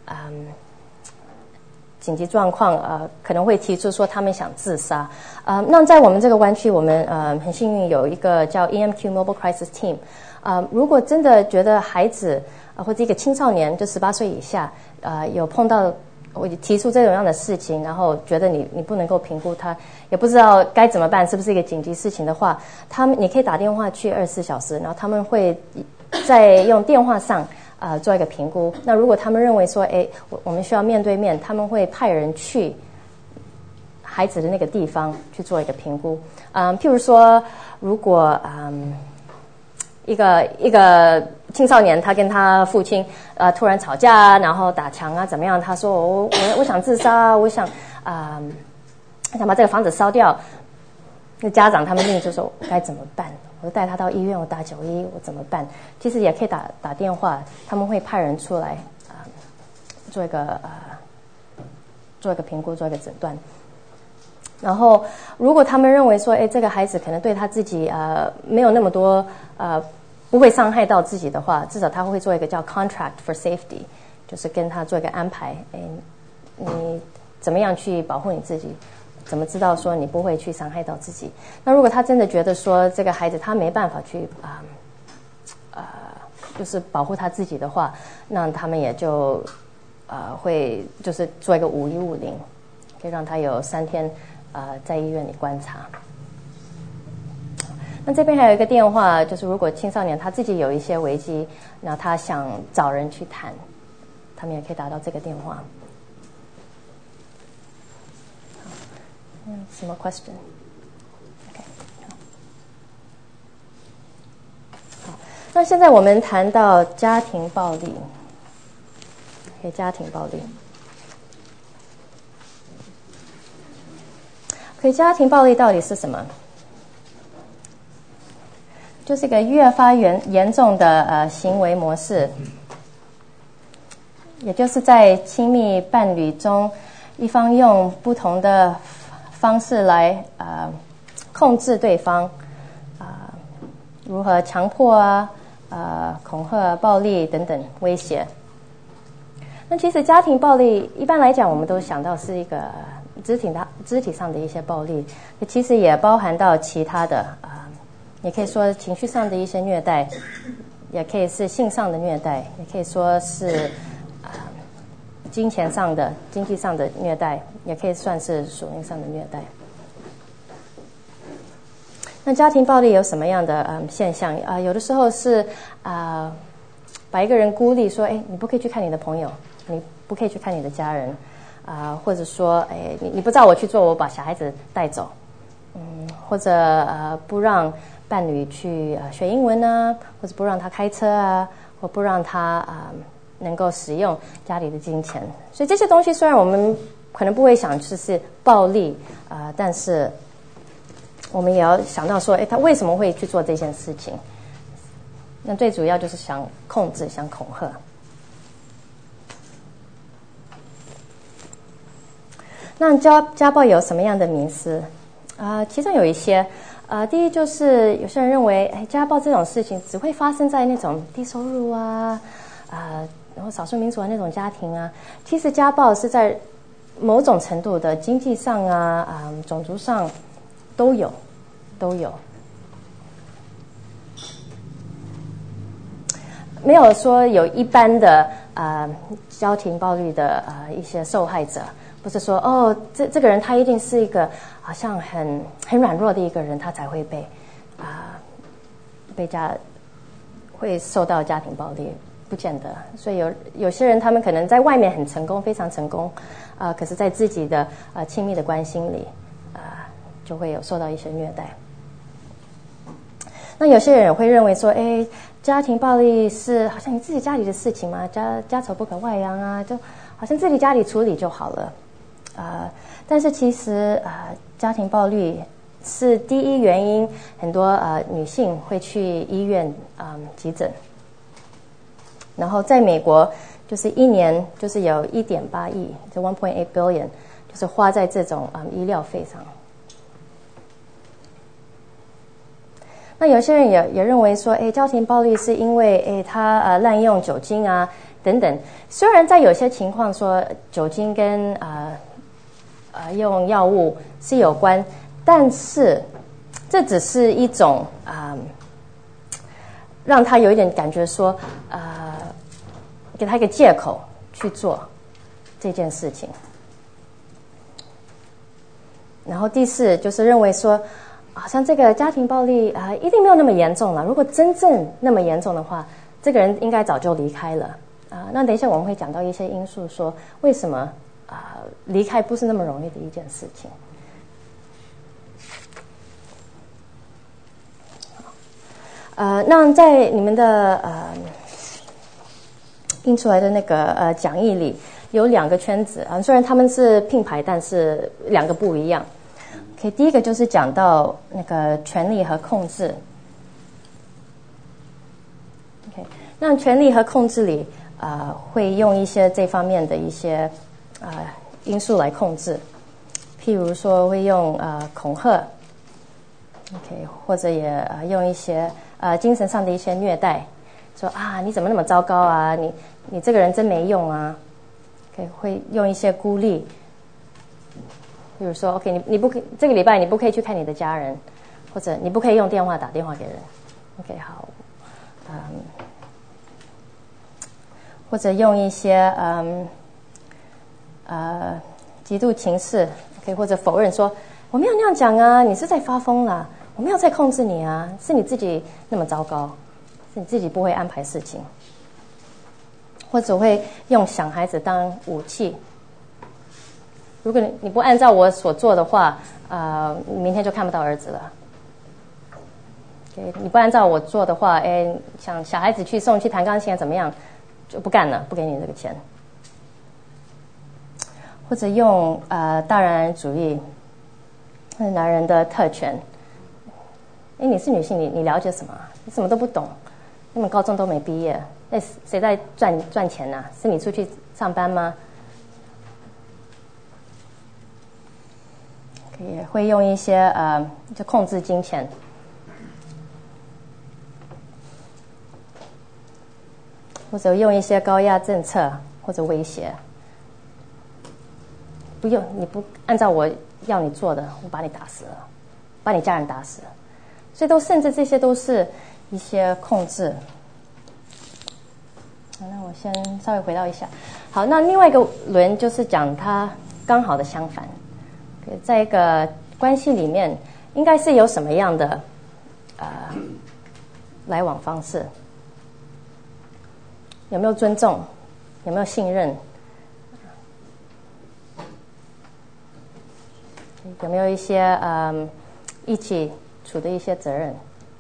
[SPEAKER 1] 紧急状况，可能会提出说他们想自杀。那在我们这个湾区，我们很幸运有一个叫 EMQ Mobile Crisis Team。如果真的觉得孩子或者一个青少年就18岁以下，有碰到我提出这种样的事情，然后觉得你不能够评估他，也不知道该怎么办，是不是一个紧急事情的话，你可以打电话去24小时，然后他们会在用电话上做一个评估。那如果他们认为说我们需要面对面，他们会派人去孩子的那个地方去做一个评估。譬如说如果一个青少年他跟他父亲突然吵架然后打墙怎么样，他说我想自杀，我想把这个房子烧掉。那家长他们就说该怎么办，我带他到医院，我打91，我怎么办？其实也可以打电话，他们会派人出来做一个评估，做一个诊断。然后如果他们认为说这个孩子可能对他自己没有那么多不会伤害到自己的话，至少他会做一个叫 contract for safety， 就是跟他做一个安排，你怎么样去保护你自己，怎么知道说你不会去伤害到自己。那如果他真的觉得说这个孩子他没办法去就是保护他自己的话，那他们也就会就是做一个5150，可以让他有3天在医院里观察。那这边还有一个电话，就是如果青少年他自己有一些危机，那他想找人去谈，他们也可以打到这个电话。什么 question？ OK， 好，那现在我们谈到家庭暴力。OK， 家庭暴力。OK， 家庭暴力到底是什么？就是一个越发严重的行为模式，也就是在亲密伴侣中，一方用不同的方式来控制对方，如何强迫恐吓、暴力等等威胁。那其实家庭暴力一般来讲，我们都想到是一个肢体上的一些暴力，其实也包含到其他的也可以说情绪上的一些虐待，也可以是性上的虐待，也可以说是金钱上的、经济上的虐待，也可以算是属灵上的虐待。那家庭暴力有什么样的现象有的时候是把一个人孤立，说你不可以去看你的朋友，你不可以去看你的家人或者说你不照我去做，我把小孩子带走，或者不让伴侣去学英文或者不让他开车或不让他能够使用家里的金钱。所以这些东西虽然我们可能不会想是暴力但是我们也要想到说他为什么会去做这件事情。那最主要就是想控制，想恐吓。那家暴有什么样的迷思其中有一些第一就是有些人认为家暴这种事情只会发生在那种低收入然后少数民族的那种家庭其实家暴是在某种程度的经济上种族上都有。没有说有一般的家庭暴力的一些受害者，不是说哦这个人他一定是一个好像很软弱的一个人，他才会会受到家庭暴力，不见得。所以有些人他们可能在外面很成功，非常成功，可是在自己的亲密的关系里就会有受到一些虐待。那有些人也会认为说，家庭暴力是好像你自己家里的事情嘛，家丑不可外扬啊，就好像自己家里处理就好了。但是其实家庭暴力是第一原因，很多女性会去医院急诊。然后在美国，就是一年就是有1.8亿，就 1.8 billion， 就是花在这种医疗费上。那有些人也认为说，家庭暴力是因为他滥用酒精啊等等。虽然在有些情况说酒精跟用药物是有关，但是这只是一种让他有一点感觉说给他一个借口去做这件事情。然后第四就是认为说，好像这个家庭暴力一定没有那么严重了。如果真正那么严重的话，这个人应该早就离开了。那等一下我们会讲到一些因素，说为什么离开不是那么容易的一件事情。那在你们的印出来的那个讲义里有2个圈子虽然他们是并排，但是2个不一样。OK， 第一个就是讲到那个权力和控制。OK， 那权力和控制里会用一些这方面的一些因素来控制，譬如说会用恐吓 ，OK， 或者也用一些精神上的一些虐待，说你怎么那么糟糕啊，你这个人真没用啊 ，OK， 会用一些孤立。比如说 ，OK， 你不可以这个礼拜你不可以去看你的家人，或者你不可以用电话打电话给人 ，OK， 好，或者用一些极度情绪 ，OK， 或者否认说我没有那样讲啊，你是在发疯啦，我没有在控制你啊，是你自己那么糟糕，是你自己不会安排事情，或者会用小孩子当武器。如果你不按照我所做的话，你明天就看不到儿子了。Okay， 你不按照我做的话，像小孩子去送去弹钢琴怎么样，就不干了，不给你这个钱。或者用大男人主义，男人的特权。你是女性，你了解什么？你什么都不懂，根本高中都没毕业，谁在赚钱啊？是你出去上班吗？也会用一些就控制金钱，或者用一些高压政策或者威胁。你不按照我要你做的，我把你打死了，把你家人打死了。所以甚至这些都是一些控制。好，那我先稍微回到一下。好，那另外一个轮就是讲它刚好的相反。在一个关系里面，应该是有什么样的来往方式？有没有尊重？有没有信任？有没有一些一起处的一些责任？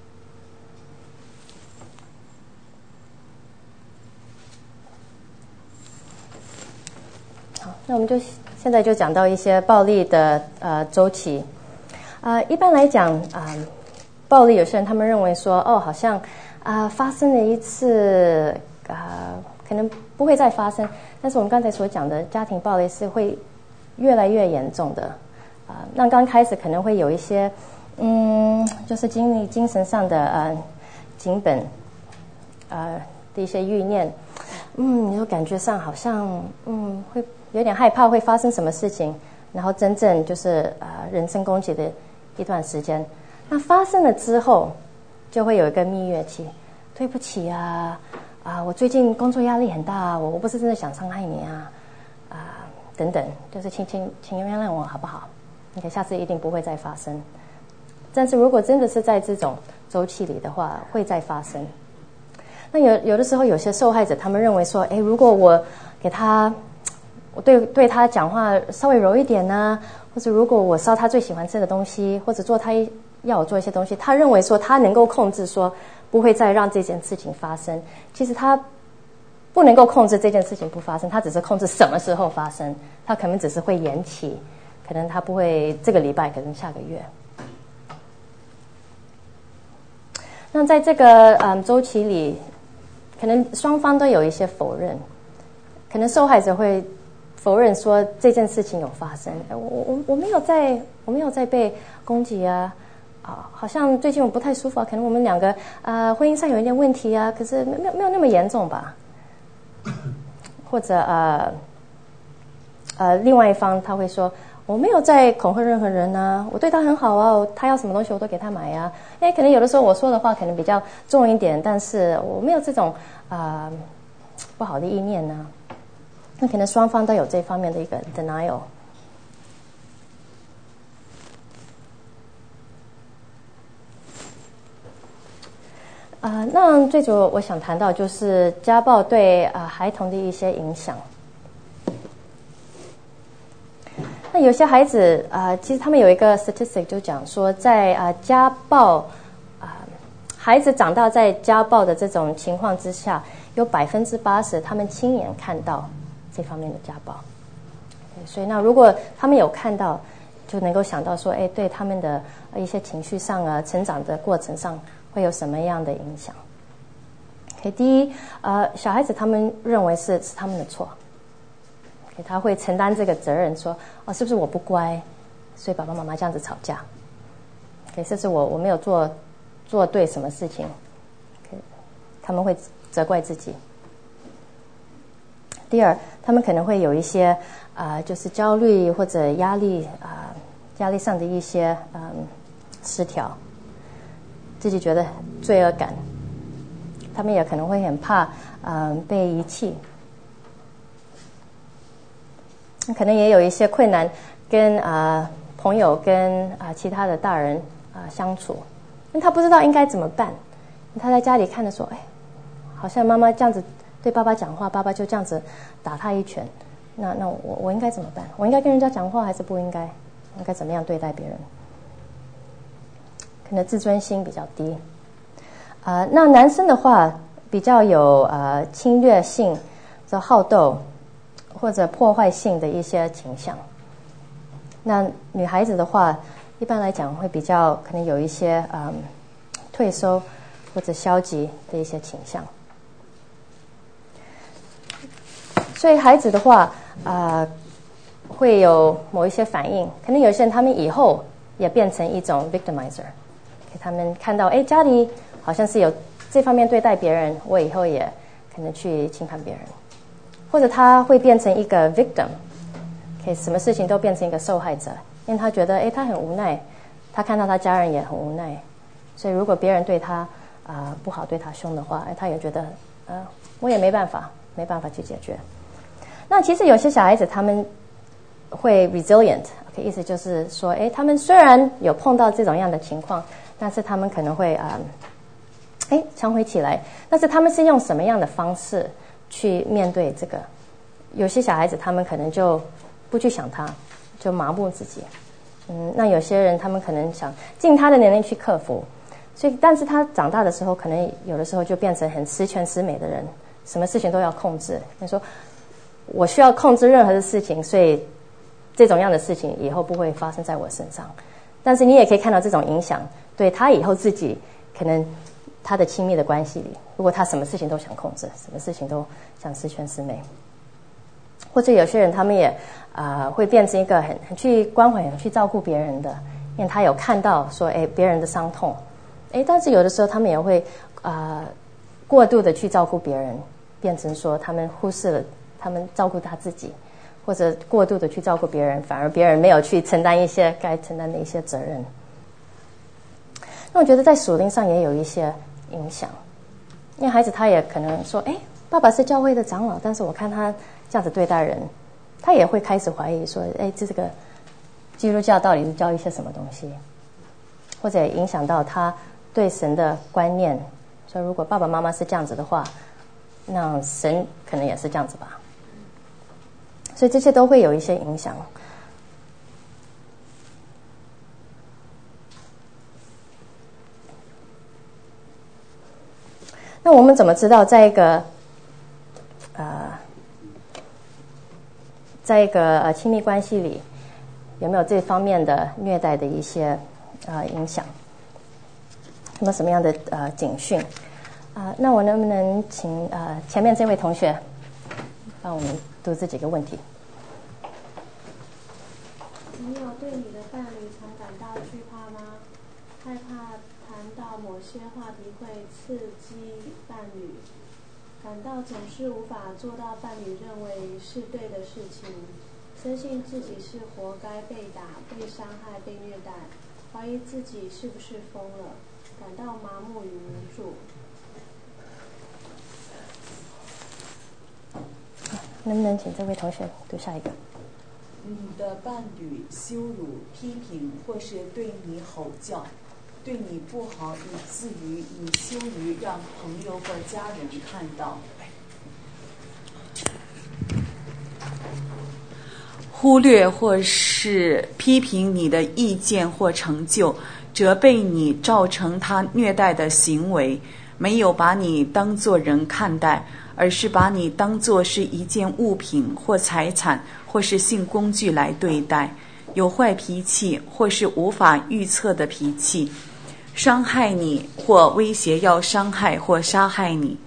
[SPEAKER 1] 好，那我们现在就讲到一些暴力的周期。一般来讲暴力有些人他们认为说好像发生了一次可能不会再发生，但是我们刚才所讲的家庭暴力是会越来越严重的。那刚开始可能会有一些就是经历精神上的紧本的一些欲念，你就感觉上好像会有点害怕会发生什么事情，然后真正就是人身攻击的一段时间。那发生了之后就会有一个蜜月期，对不起啊我最近工作压力很大，我不是真的想伤害你等等，就是请原谅我好不好？你下次一定不会再发生。但是如果真的是在这种周期里的话，会再发生。那有的时候有些受害者他们认为说，如果我对他讲话稍微柔一点呢，或者如果我烧他最喜欢吃的东西，或者做他要我做一些东西，他认为说他能够控制说不会再让这件事情发生。其实他不能够控制这件事情不发生，他只是控制什么时候发生，他可能只是会延期，可能他不会这个礼拜，可能下个月。那在这个周期里，可能双方都有一些否认，可能受害者会否认说这件事情有发生，我没有在被攻击好像最近我不太舒服可能我们两个婚姻上有一点问题可是没有那么严重吧。或者另外一方他会说我没有在恐吓任何人我对他很好他要什么东西我都给他买可能有的时候我说的话可能比较重一点，但是我没有这种不好的意念那可能双方都有这方面的一个 denial。那最主要我想谈到就是家暴对孩童的一些影响。那有些孩子其实他们有一个 statistic 就讲说，在家暴孩子长大在家暴的这种情况之下，有80%他们亲眼看到这方面的家暴。所以那如果他们有看到，就能够想到说对他们的一些情绪上成长的过程上会有什么样的影响。第一小孩子他们认为是他们的错，他会承担这个责任，说是不是我不乖，所以爸爸妈妈这样子吵架，是不是我没有做对什么事情，他们会责怪自己。第二，他们可能会有一些就是焦虑或者压力上的一些失调，自己觉得罪恶感，他们也可能会很怕被遗弃，可能也有一些困难跟朋友跟其他的大人相处，因为他不知道应该怎么办。他在家里看着说好像妈妈这样子对爸爸讲话，爸爸就这样子打他一拳，那我应该怎么办？我应该跟人家讲话还是不应该？应该怎么样对待别人？可能自尊心比较低。那男生的话比较有侵略性、好斗或者破坏性的一些倾向。那女孩子的话，一般来讲会比较可能有一些退缩或者消极的一些倾向。所以孩子的话会有某一些反应，可能有些人他们以后也变成一种 victimizer， 他们看到家里好像是有这方面对待别人，我以后也可能去侵犯别人，或者他会变成一个 victim， 什么事情都变成一个受害者，因为他觉得他很无奈，他看到他家人也很无奈，所以如果别人对他不好，对他凶的话，他也觉得我也没办法去解决。那其实有些小孩子他们会 resilient， 意思就是说他们虽然有碰到这种样的情况，但是他们可能会强回起来。但是他们是用什么样的方式去面对这个？有些小孩子他们可能就不去想他，就麻木自己。那有些人他们可能想尽他的能力去克服，所以但是他长大的时候，可能有的时候就变成很十全十美的人，什么事情都要控制。你说我需要控制任何的事情，所以这种样的事情以后不会发生在我身上。但是你也可以看到这种影响对他以后自己可能他的亲密的关系里，如果他什么事情都想控制，什么事情都想十全十美，或者有些人他们也会变成一个很去关怀、很去照顾别人的，因为他有看到说别人的伤痛，但是有的时候他们也会过度的去照顾别人，变成说他们忽视了他们照顾他自己，或者过度的去照顾别人，反而别人没有去承担一些该承担的一些责任。那我觉得在属灵上也有一些影响。 因为孩子他也可能说，哎，爸爸是教会的长老，但是我看他这样子对待人，他也会开始怀疑说，哎，这个基督教到底是教一些什么东西，或者影响到他对神的观念。说如果爸爸妈妈是这样子的话，那神可能也是这样子吧。所以这些都会有一些影响。那我们怎么知道在一个亲密关系里有没有这方面的虐待的一些影响？有没有什么样的警讯？那我能不能请前面这位同学帮我们读这几个问题？
[SPEAKER 4] 你有对你的伴侣曾感到惧怕吗？害怕谈到某些话题会刺激伴侣，感到总是无法做到伴侣认为是对的事情，深信自己是活该被打、被伤害、被虐待，怀疑自己是不是疯了，感到麻木与无助。
[SPEAKER 1] 能不能请这位同学读下一个？
[SPEAKER 7] 你的伴侣羞辱、批评或是对你吼叫，对你不好，以至于你羞于让朋友或家人看到。忽略或是批评你的意见或成就，责备你造成他虐待的行为，没有把你当作人看待，而是把你当作是一件物品或财产或是性工具来对待，有坏脾气或是无法预测的脾气，伤害你或威胁要伤害或杀害你。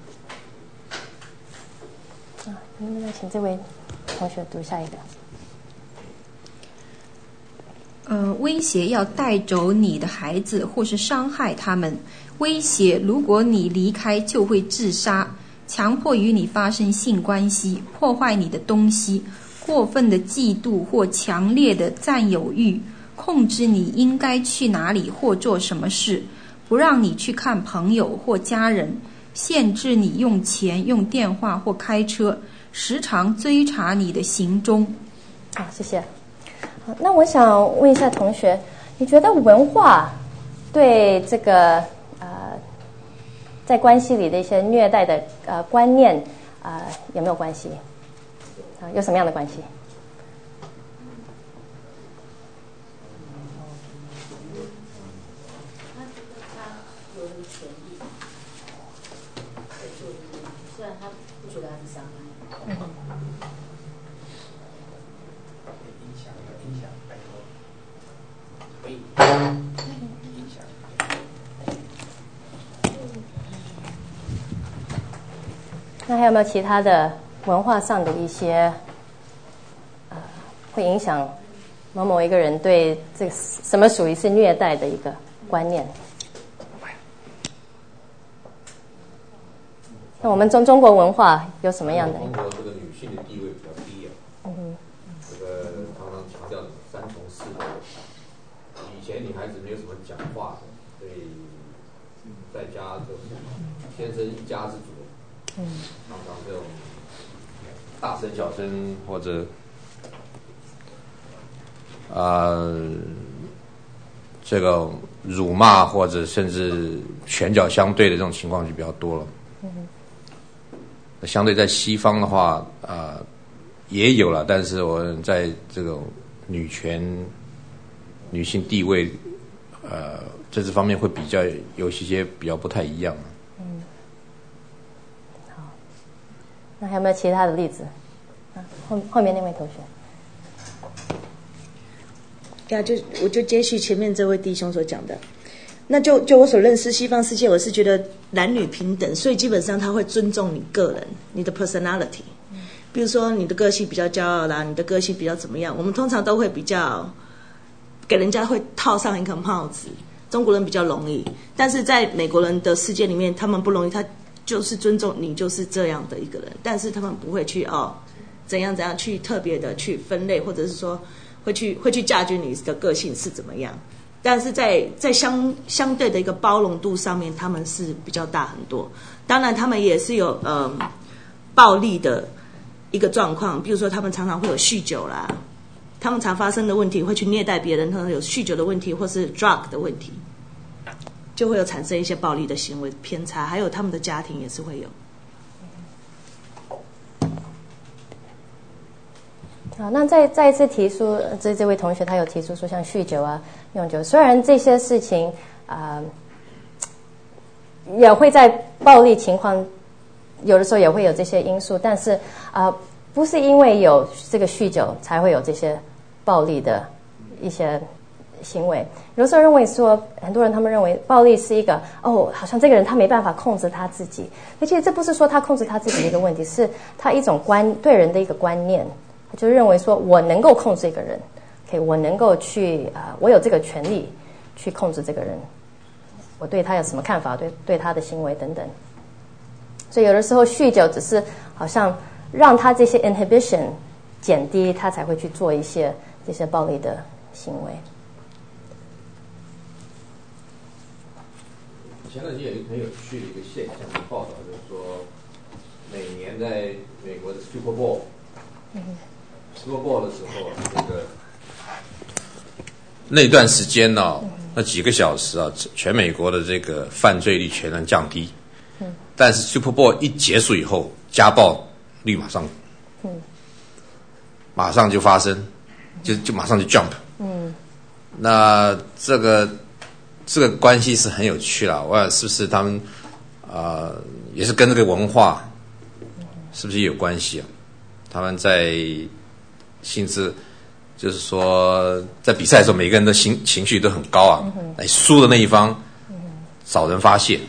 [SPEAKER 1] 能不能请这位同学读下一个？
[SPEAKER 8] 威胁要带走你的孩子或是伤害他们，威胁如果你离开就会自杀，强迫与你发生性关系，破坏你的东西，过分的嫉妒或强烈的占有欲，控制你应该去哪里或做什么事，不让你去看朋友或家人，限制你用钱、用电话或开车，时常追查你的行踪。
[SPEAKER 1] 好，谢谢。那我想问一下同学，你觉得文化对这个在关系里的一些虐待的观念有没有关系？有什么样的关系？
[SPEAKER 5] 他觉得他有了权利在做这件事，虽然他不觉得他是伤害。
[SPEAKER 1] 那还有没有其他的文化上的一些会影响某一个人对这个什么属于是虐待的一个观念？那我们中国文化有什么样的？
[SPEAKER 9] 中国这个女性的地位比较低这个常常强调三从四德。以前女孩子没有什么讲话的，所以在家就是天生一家之主。常常这种大声小声或者这个辱骂或者甚至拳脚相对的这种情况就比较多了。相对在西方的话也有了，但是我在这种女权、女性地位这方面会比较有一些比较不太一样。
[SPEAKER 1] 那还有没有其他的例子？后面那位同学。
[SPEAKER 10] 我就接续前面这位弟兄所讲的，那就我所认识西方世界，我是觉得男女平等，所以基本上他会尊重你个人，你的 personality。比如说你的个性比较骄傲啦，你的个性比较怎么样，我们通常都会比较给人家会套上一个帽子。中国人比较容易，但是在美国人的世界里面，他们不容易，他就是尊重你就是这样的一个人，但是他们不会去怎样去特别的去分类，或者是说会去价值你的个性是怎么样。但是在相对的一个包容度上面，他们是比较大很多。 当然他们也是有暴力的一个状况，比如说他们常常会有酗酒啦，他们常发生的问题会去虐待别人，他们有酗酒的问题或是 drug 的问题，就会有产生一些暴力的行为偏差，还有他们的家庭也是会有。
[SPEAKER 1] 好，那再一次提出，这位同学他有提出说，像酗酒啊、用酒，虽然这些事情也会在暴力情况，有的时候也会有这些因素，但是不是因为有这个酗酒才会有这些暴力的一些行为。有的时候认为说，很多人他们认为暴力是一个好像这个人他没办法控制他自己，而且这不是说他控制他自己的一个问题，是他一种对人的一个观念。就认为说我能够控制一个人 ，OK， 我能够去我有这个权利去控制这个人，我对他有什么看法，对他的行为等等。所以有的时候酗酒只是好像让他这些 inhibition 减低，他才会去做一些这些暴力的行为。
[SPEAKER 9] 前段时间有一个很有趣的一个现象的报道，就是说每年在美国的 Super Bowl。Super Bowl 的时候，那段时间呢，那几个小时啊，全美国的这个犯罪率全然降低。但是 Super Bowl 一结束以后，家暴率马上就发生，就马上就 jump。那这个关系是很有趣啦，我想是不是他们也是跟这个文化是不是也有关系啊？他们在性质就是说，在比赛的时候，每个人的情绪都很高啊，来输的那一方找人发泄。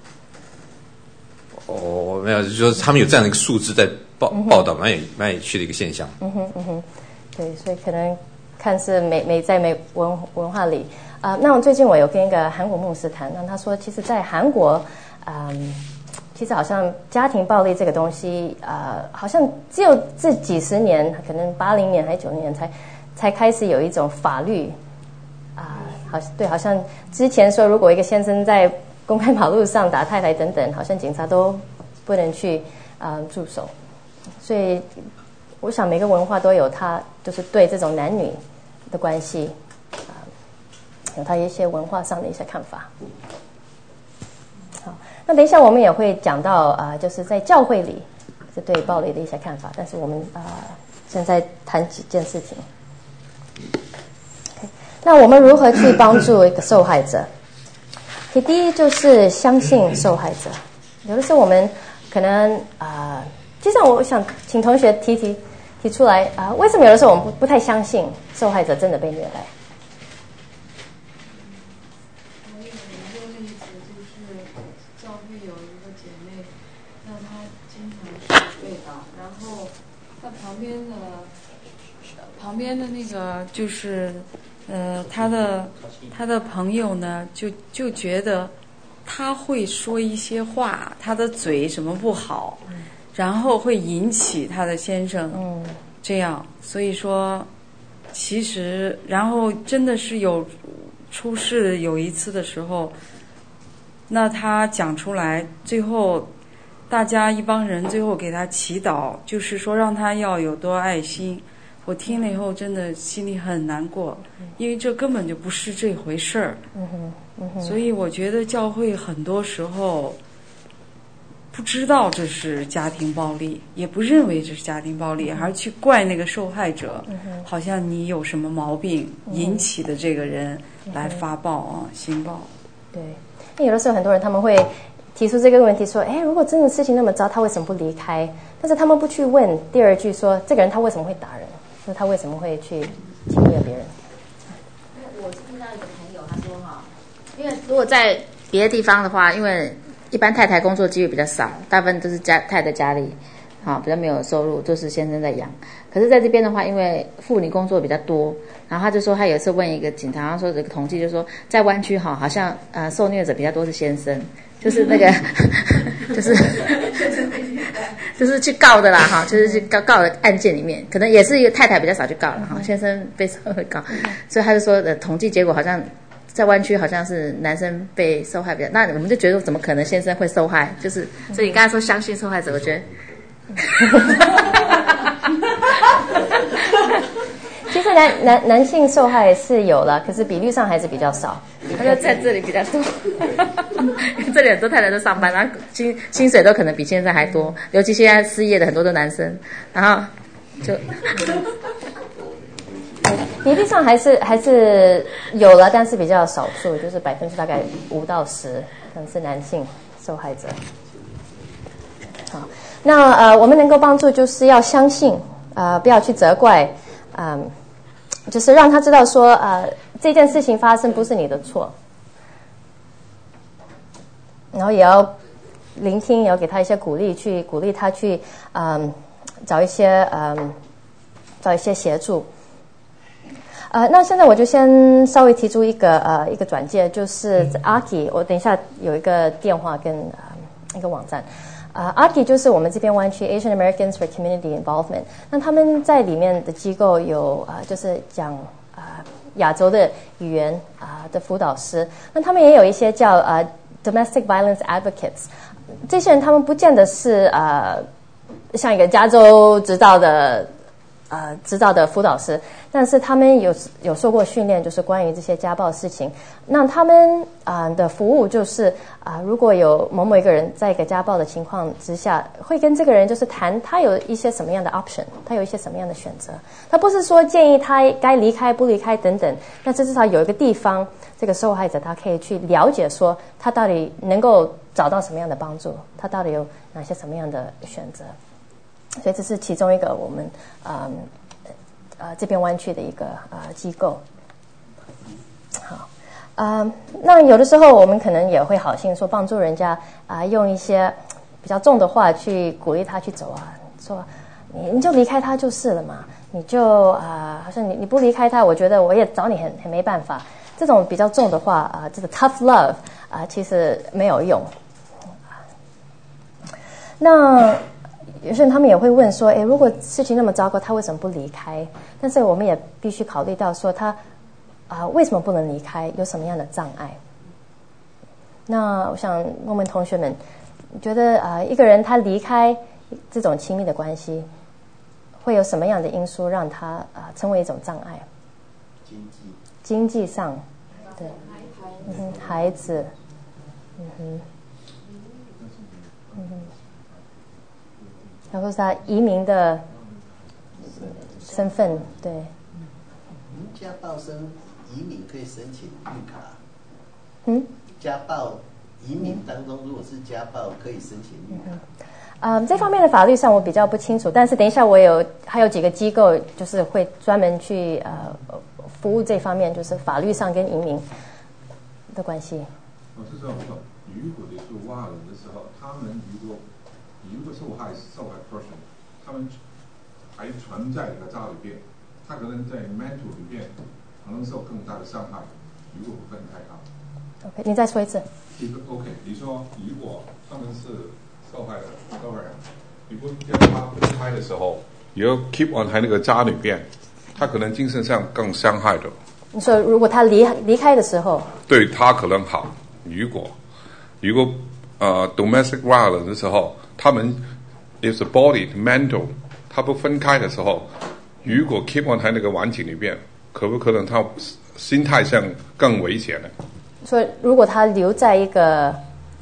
[SPEAKER 9] 没有，就是说他们有这样的一个数字在报道，蛮有趣的一个现象。
[SPEAKER 1] 对，所以可能看似在文化里那最近我有跟一个韩国牧师谈，那他说，其实，在韩国，其实好像家庭暴力这个东西，好像只有这几十年，可能80年还是90年才开始有一种法律好像之前说，如果一个先生在公开马路上打太太等等，好像警察都不能去驻守。所以我想每个文化都有它就是对这种男女的关系有它一些文化上的一些看法。好，那等一下我们也会讲到就是在教会里是对暴力的一些看法，但是我们现在谈几件事情。那我们如何去帮助一个受害者？第一就是相信受害者。有的时候我们可能就像我想请同学提出来为什么有的时候我们不太相信受害者真的被虐待？
[SPEAKER 11] 我有一个例子，就是教会有一个姐妹，那她经常是被打，然后她旁边的那个就是她的朋友呢就觉得她会说一些话，她的嘴什么不好，然后会引起她的先生这样，所以说其实然后真的是有出事有一次的时候，那她讲出来，最后大家一帮人最后给她祈祷，就是说让她要有多爱心。我听了以后真的心里很难过，因为这根本就不是这回事儿。所以我觉得教会很多时候不知道这是家庭暴力，也不认为这是家庭暴力，而去怪那个受害者，好像你有什么毛病引起的这个人来发报行报。
[SPEAKER 1] 对，因为有的时候很多人他们会提出这个问题说，如果真的事情那么糟，他为什么不离开？但是他们不去问第二句说，这个人他为什么会打人？说他为什么会去侵略别人？
[SPEAKER 12] 我是听到一个朋友他说因为如果在别的地方的话，因为一般太太工作机会比较少，大部分都是太太家里比较没有收入，都是先生在养。可是在这边的话，因为妇女工作比较多，然后他就说他有一次问一个警察，他说这个统计就说在湾区好像受虐者比较多是先生，就是那个就是去告的啦就是去告的案件里面，可能也是一个太太比较少去告了先生被社会告，所以他就说统计结果好像在湾区好像是男生被受害比较，那我们就觉得怎么可能先生会受害？就是所以你刚才说相信受害者，我觉得。
[SPEAKER 1] 其实男性受害是有了，可是比率上还是比较少。
[SPEAKER 12] 他说在这里比较多，这里很多太太都上班，然后薪水都可能比先生还多，尤其现在失业的很多都男生，然后就
[SPEAKER 1] 比例上还是有了，但是比较少数，就是%大概5到10可能是男性受害者。好，那我们能够帮助就是要相信，不要去责怪，就是让他知道说，这件事情发生不是你的错，然后也要聆听，也要给他一些鼓励，去鼓励他去找一些协助。那现在我就先稍微提出一个转介，就是Aki，我等一下有一个电话跟一个网站。Aki 就是我们这边湾区 Asian Americans for Community Involvement。那他们在里面的机构有就是讲亚洲的语言的辅导师。那他们也有一些叫Domestic Violence Advocates。这些人他们不见得是像一个加州执照的辅导师，但是他们有受过训练，就是关于这些家暴事情。那他们的服务就是如果有某一个人在一个家暴的情况之下，会跟这个人就是谈他有一些什么样的 option， 他有一些什么样的选择。他不是说建议他该离开不离开等等，但至少有一个地方，这个受害者他可以去了解说他到底能够找到什么样的帮助，他到底有哪些什么样的选择。所以这是其中一个我们这边湾区的一个机构。好，那有的时候我们可能也会好心说帮助人家用一些比较重的话去鼓励他去走说你就离开他就是了嘛，你就好像你不离开他，我觉得我也找你很没办法。这种比较重的话这个 tough love 其实没有用。那有些人他们也会问说，如果事情那么糟糕，他为什么不离开？但是我们也必须考虑到说他为什么不能离开，有什么样的障碍？那我想问问同学们，你觉得一个人他离开这种亲密的关系，会有什么样的因素让他成为一种障碍？经济上，对，孩子，然后是他移民的身份，对。
[SPEAKER 2] 家暴生移民可以申请绿卡。家暴移民当中，如果是家暴，可以申请绿卡。
[SPEAKER 1] 这方面的法律上我比较不清楚，但是等一下还有几个机构就是会专门去服务这方面，就是法律上跟移民的关系。
[SPEAKER 13] 我是说，如果你是外人的时候，他们如果受害 person， 他们还存在那个家里边，他可能在 mental 里面可能受更大的伤害。如果不分开他。
[SPEAKER 1] OK， 你再说一次。
[SPEAKER 13] OK， 你说如果他们是受害人，如果将他分开的时候，也要 keep on 在那个家里边，他可能精神上更伤害的。
[SPEAKER 1] 你说如果他离开的时候，
[SPEAKER 13] 对他可能好。如果domestic violence 的时候，他们 is body mental， 他不分开的时候，如果 keep on 在那个环境里边，可不可能他心态上更危险呢？
[SPEAKER 1] 所以如果他留在一个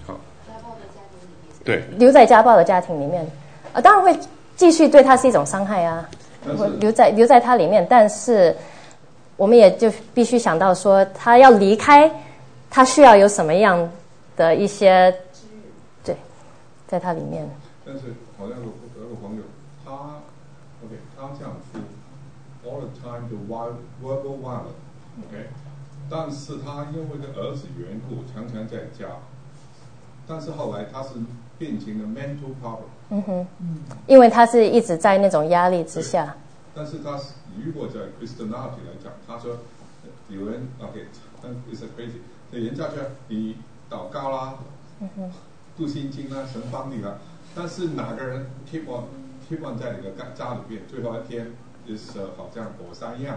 [SPEAKER 13] 对
[SPEAKER 1] 留在家暴的家庭里面，当然会继续对他是一种伤害啊，留在他里面，但是我们也就必须想到说，他要离开，他需要有什么样的一些对，在他里面。
[SPEAKER 13] 但是好像有个朋友，他这样说 all the time the verbal violence， 但是他因为个儿子缘故，常常在家，但是后来他是变成了 mental problem。
[SPEAKER 1] 因为他是一直在那种压力之下。
[SPEAKER 13] 但是他如果在 Christianity 来讲，他说有人 it's a crazy， 人家说你祷告啦，读心经啦，神帮你啦，但是哪个人 keep on 在你的家里边，最后一天就是好像火山一样，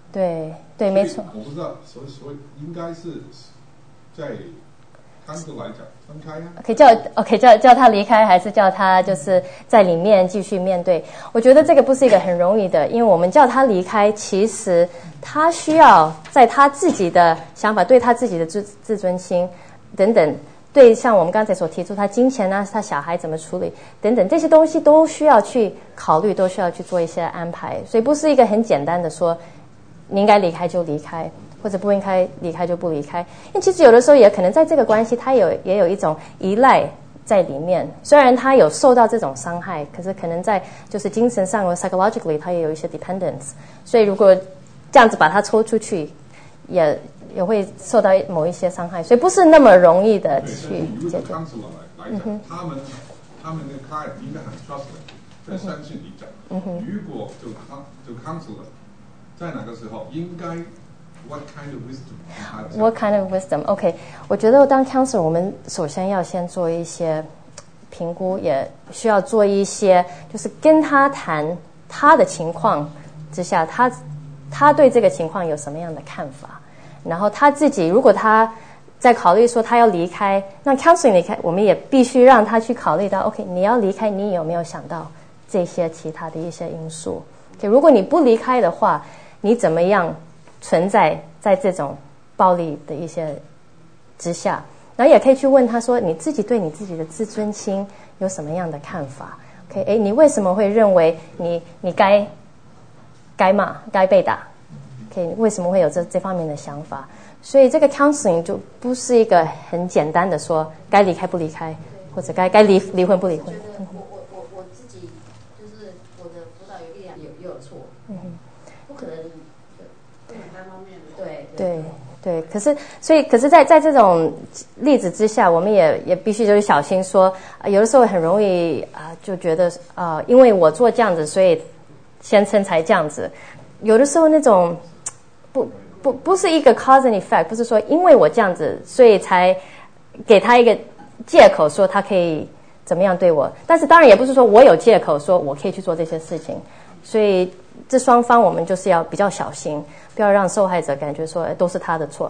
[SPEAKER 1] 对对，没错。
[SPEAKER 13] 我不知道，所以应该是在counsel来讲分开呀。
[SPEAKER 1] 叫他离开，还是叫他就是在里面继续面对？我觉得这个不是一个很容易的，因为我们叫他离开，其实他需要在他自己的想法，对他自己的自尊心等等。对，像我们刚才所提出，他金钱啊，他小孩怎么处理等等，这些东西都需要去考虑，都需要去做一些安排，所以不是一个很简单的说你应该离开就离开，或者不应该离开就不离开。因为其实有的时候也可能在这个关系，他也有一种依赖在里面，虽然他有受到这种伤害，可是可能在就是精神上或 psychologically 他也有一些 dependence， 所以如果这样子把他抽出去，也会受到某一些伤害，所以不是那么容易的去解决。
[SPEAKER 13] 来讲，他们的 client 应该很 trustworthy， 在相信你讲。如果就 counselor 在哪个时候应该 what kind of wisdom？What
[SPEAKER 1] kind of wisdom？ OK， 我觉得当 counselor， 我们首先要先做一些评估，也需要做一些就是跟他谈他的情况之下，他对这个情况有什么样的看法。然后他自己，如果他在考虑说他要离开，那 counseling 离开，我们也必须让他去考虑到 ，OK， 你要离开，你有没有想到这些其他的一些因素？ OK， 如果你不离开的话，你怎么样存在在这种暴力的一些之下？然后也可以去问他说，你自己对你自己的自尊心有什么样的看法 ？OK， 你为什么会认为你该骂、该被打？为什么会有这方面的想法？所以这个 counseling 就不是一个很简单的说该离开不离开，或者该离婚不离婚。
[SPEAKER 4] 我自己就是我的辅导有一两也有错，不可能单方面的。
[SPEAKER 1] 对，可是在这种例子之下，我们也必须就是小心说，有的时候很容易就觉得因为我做这样子，所以先生才这样子。有的时候那种不是一个 cause and effect， 不是说因为我这样子，所以才给他一个借口说他可以怎么样对我。但是当然也不是说我有借口说我可以去做这些事情。所以这双方我们就是要比较小心，不要让受害者感觉说都是他的错。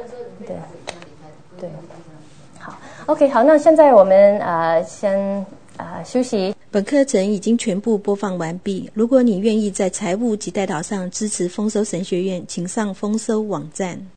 [SPEAKER 1] 对，好 ，OK， 好，那现在我们先休息。
[SPEAKER 10] 本课程已经全部播放完毕。如果你愿意在财务及代祷上支持丰收神学院，请上丰收网站。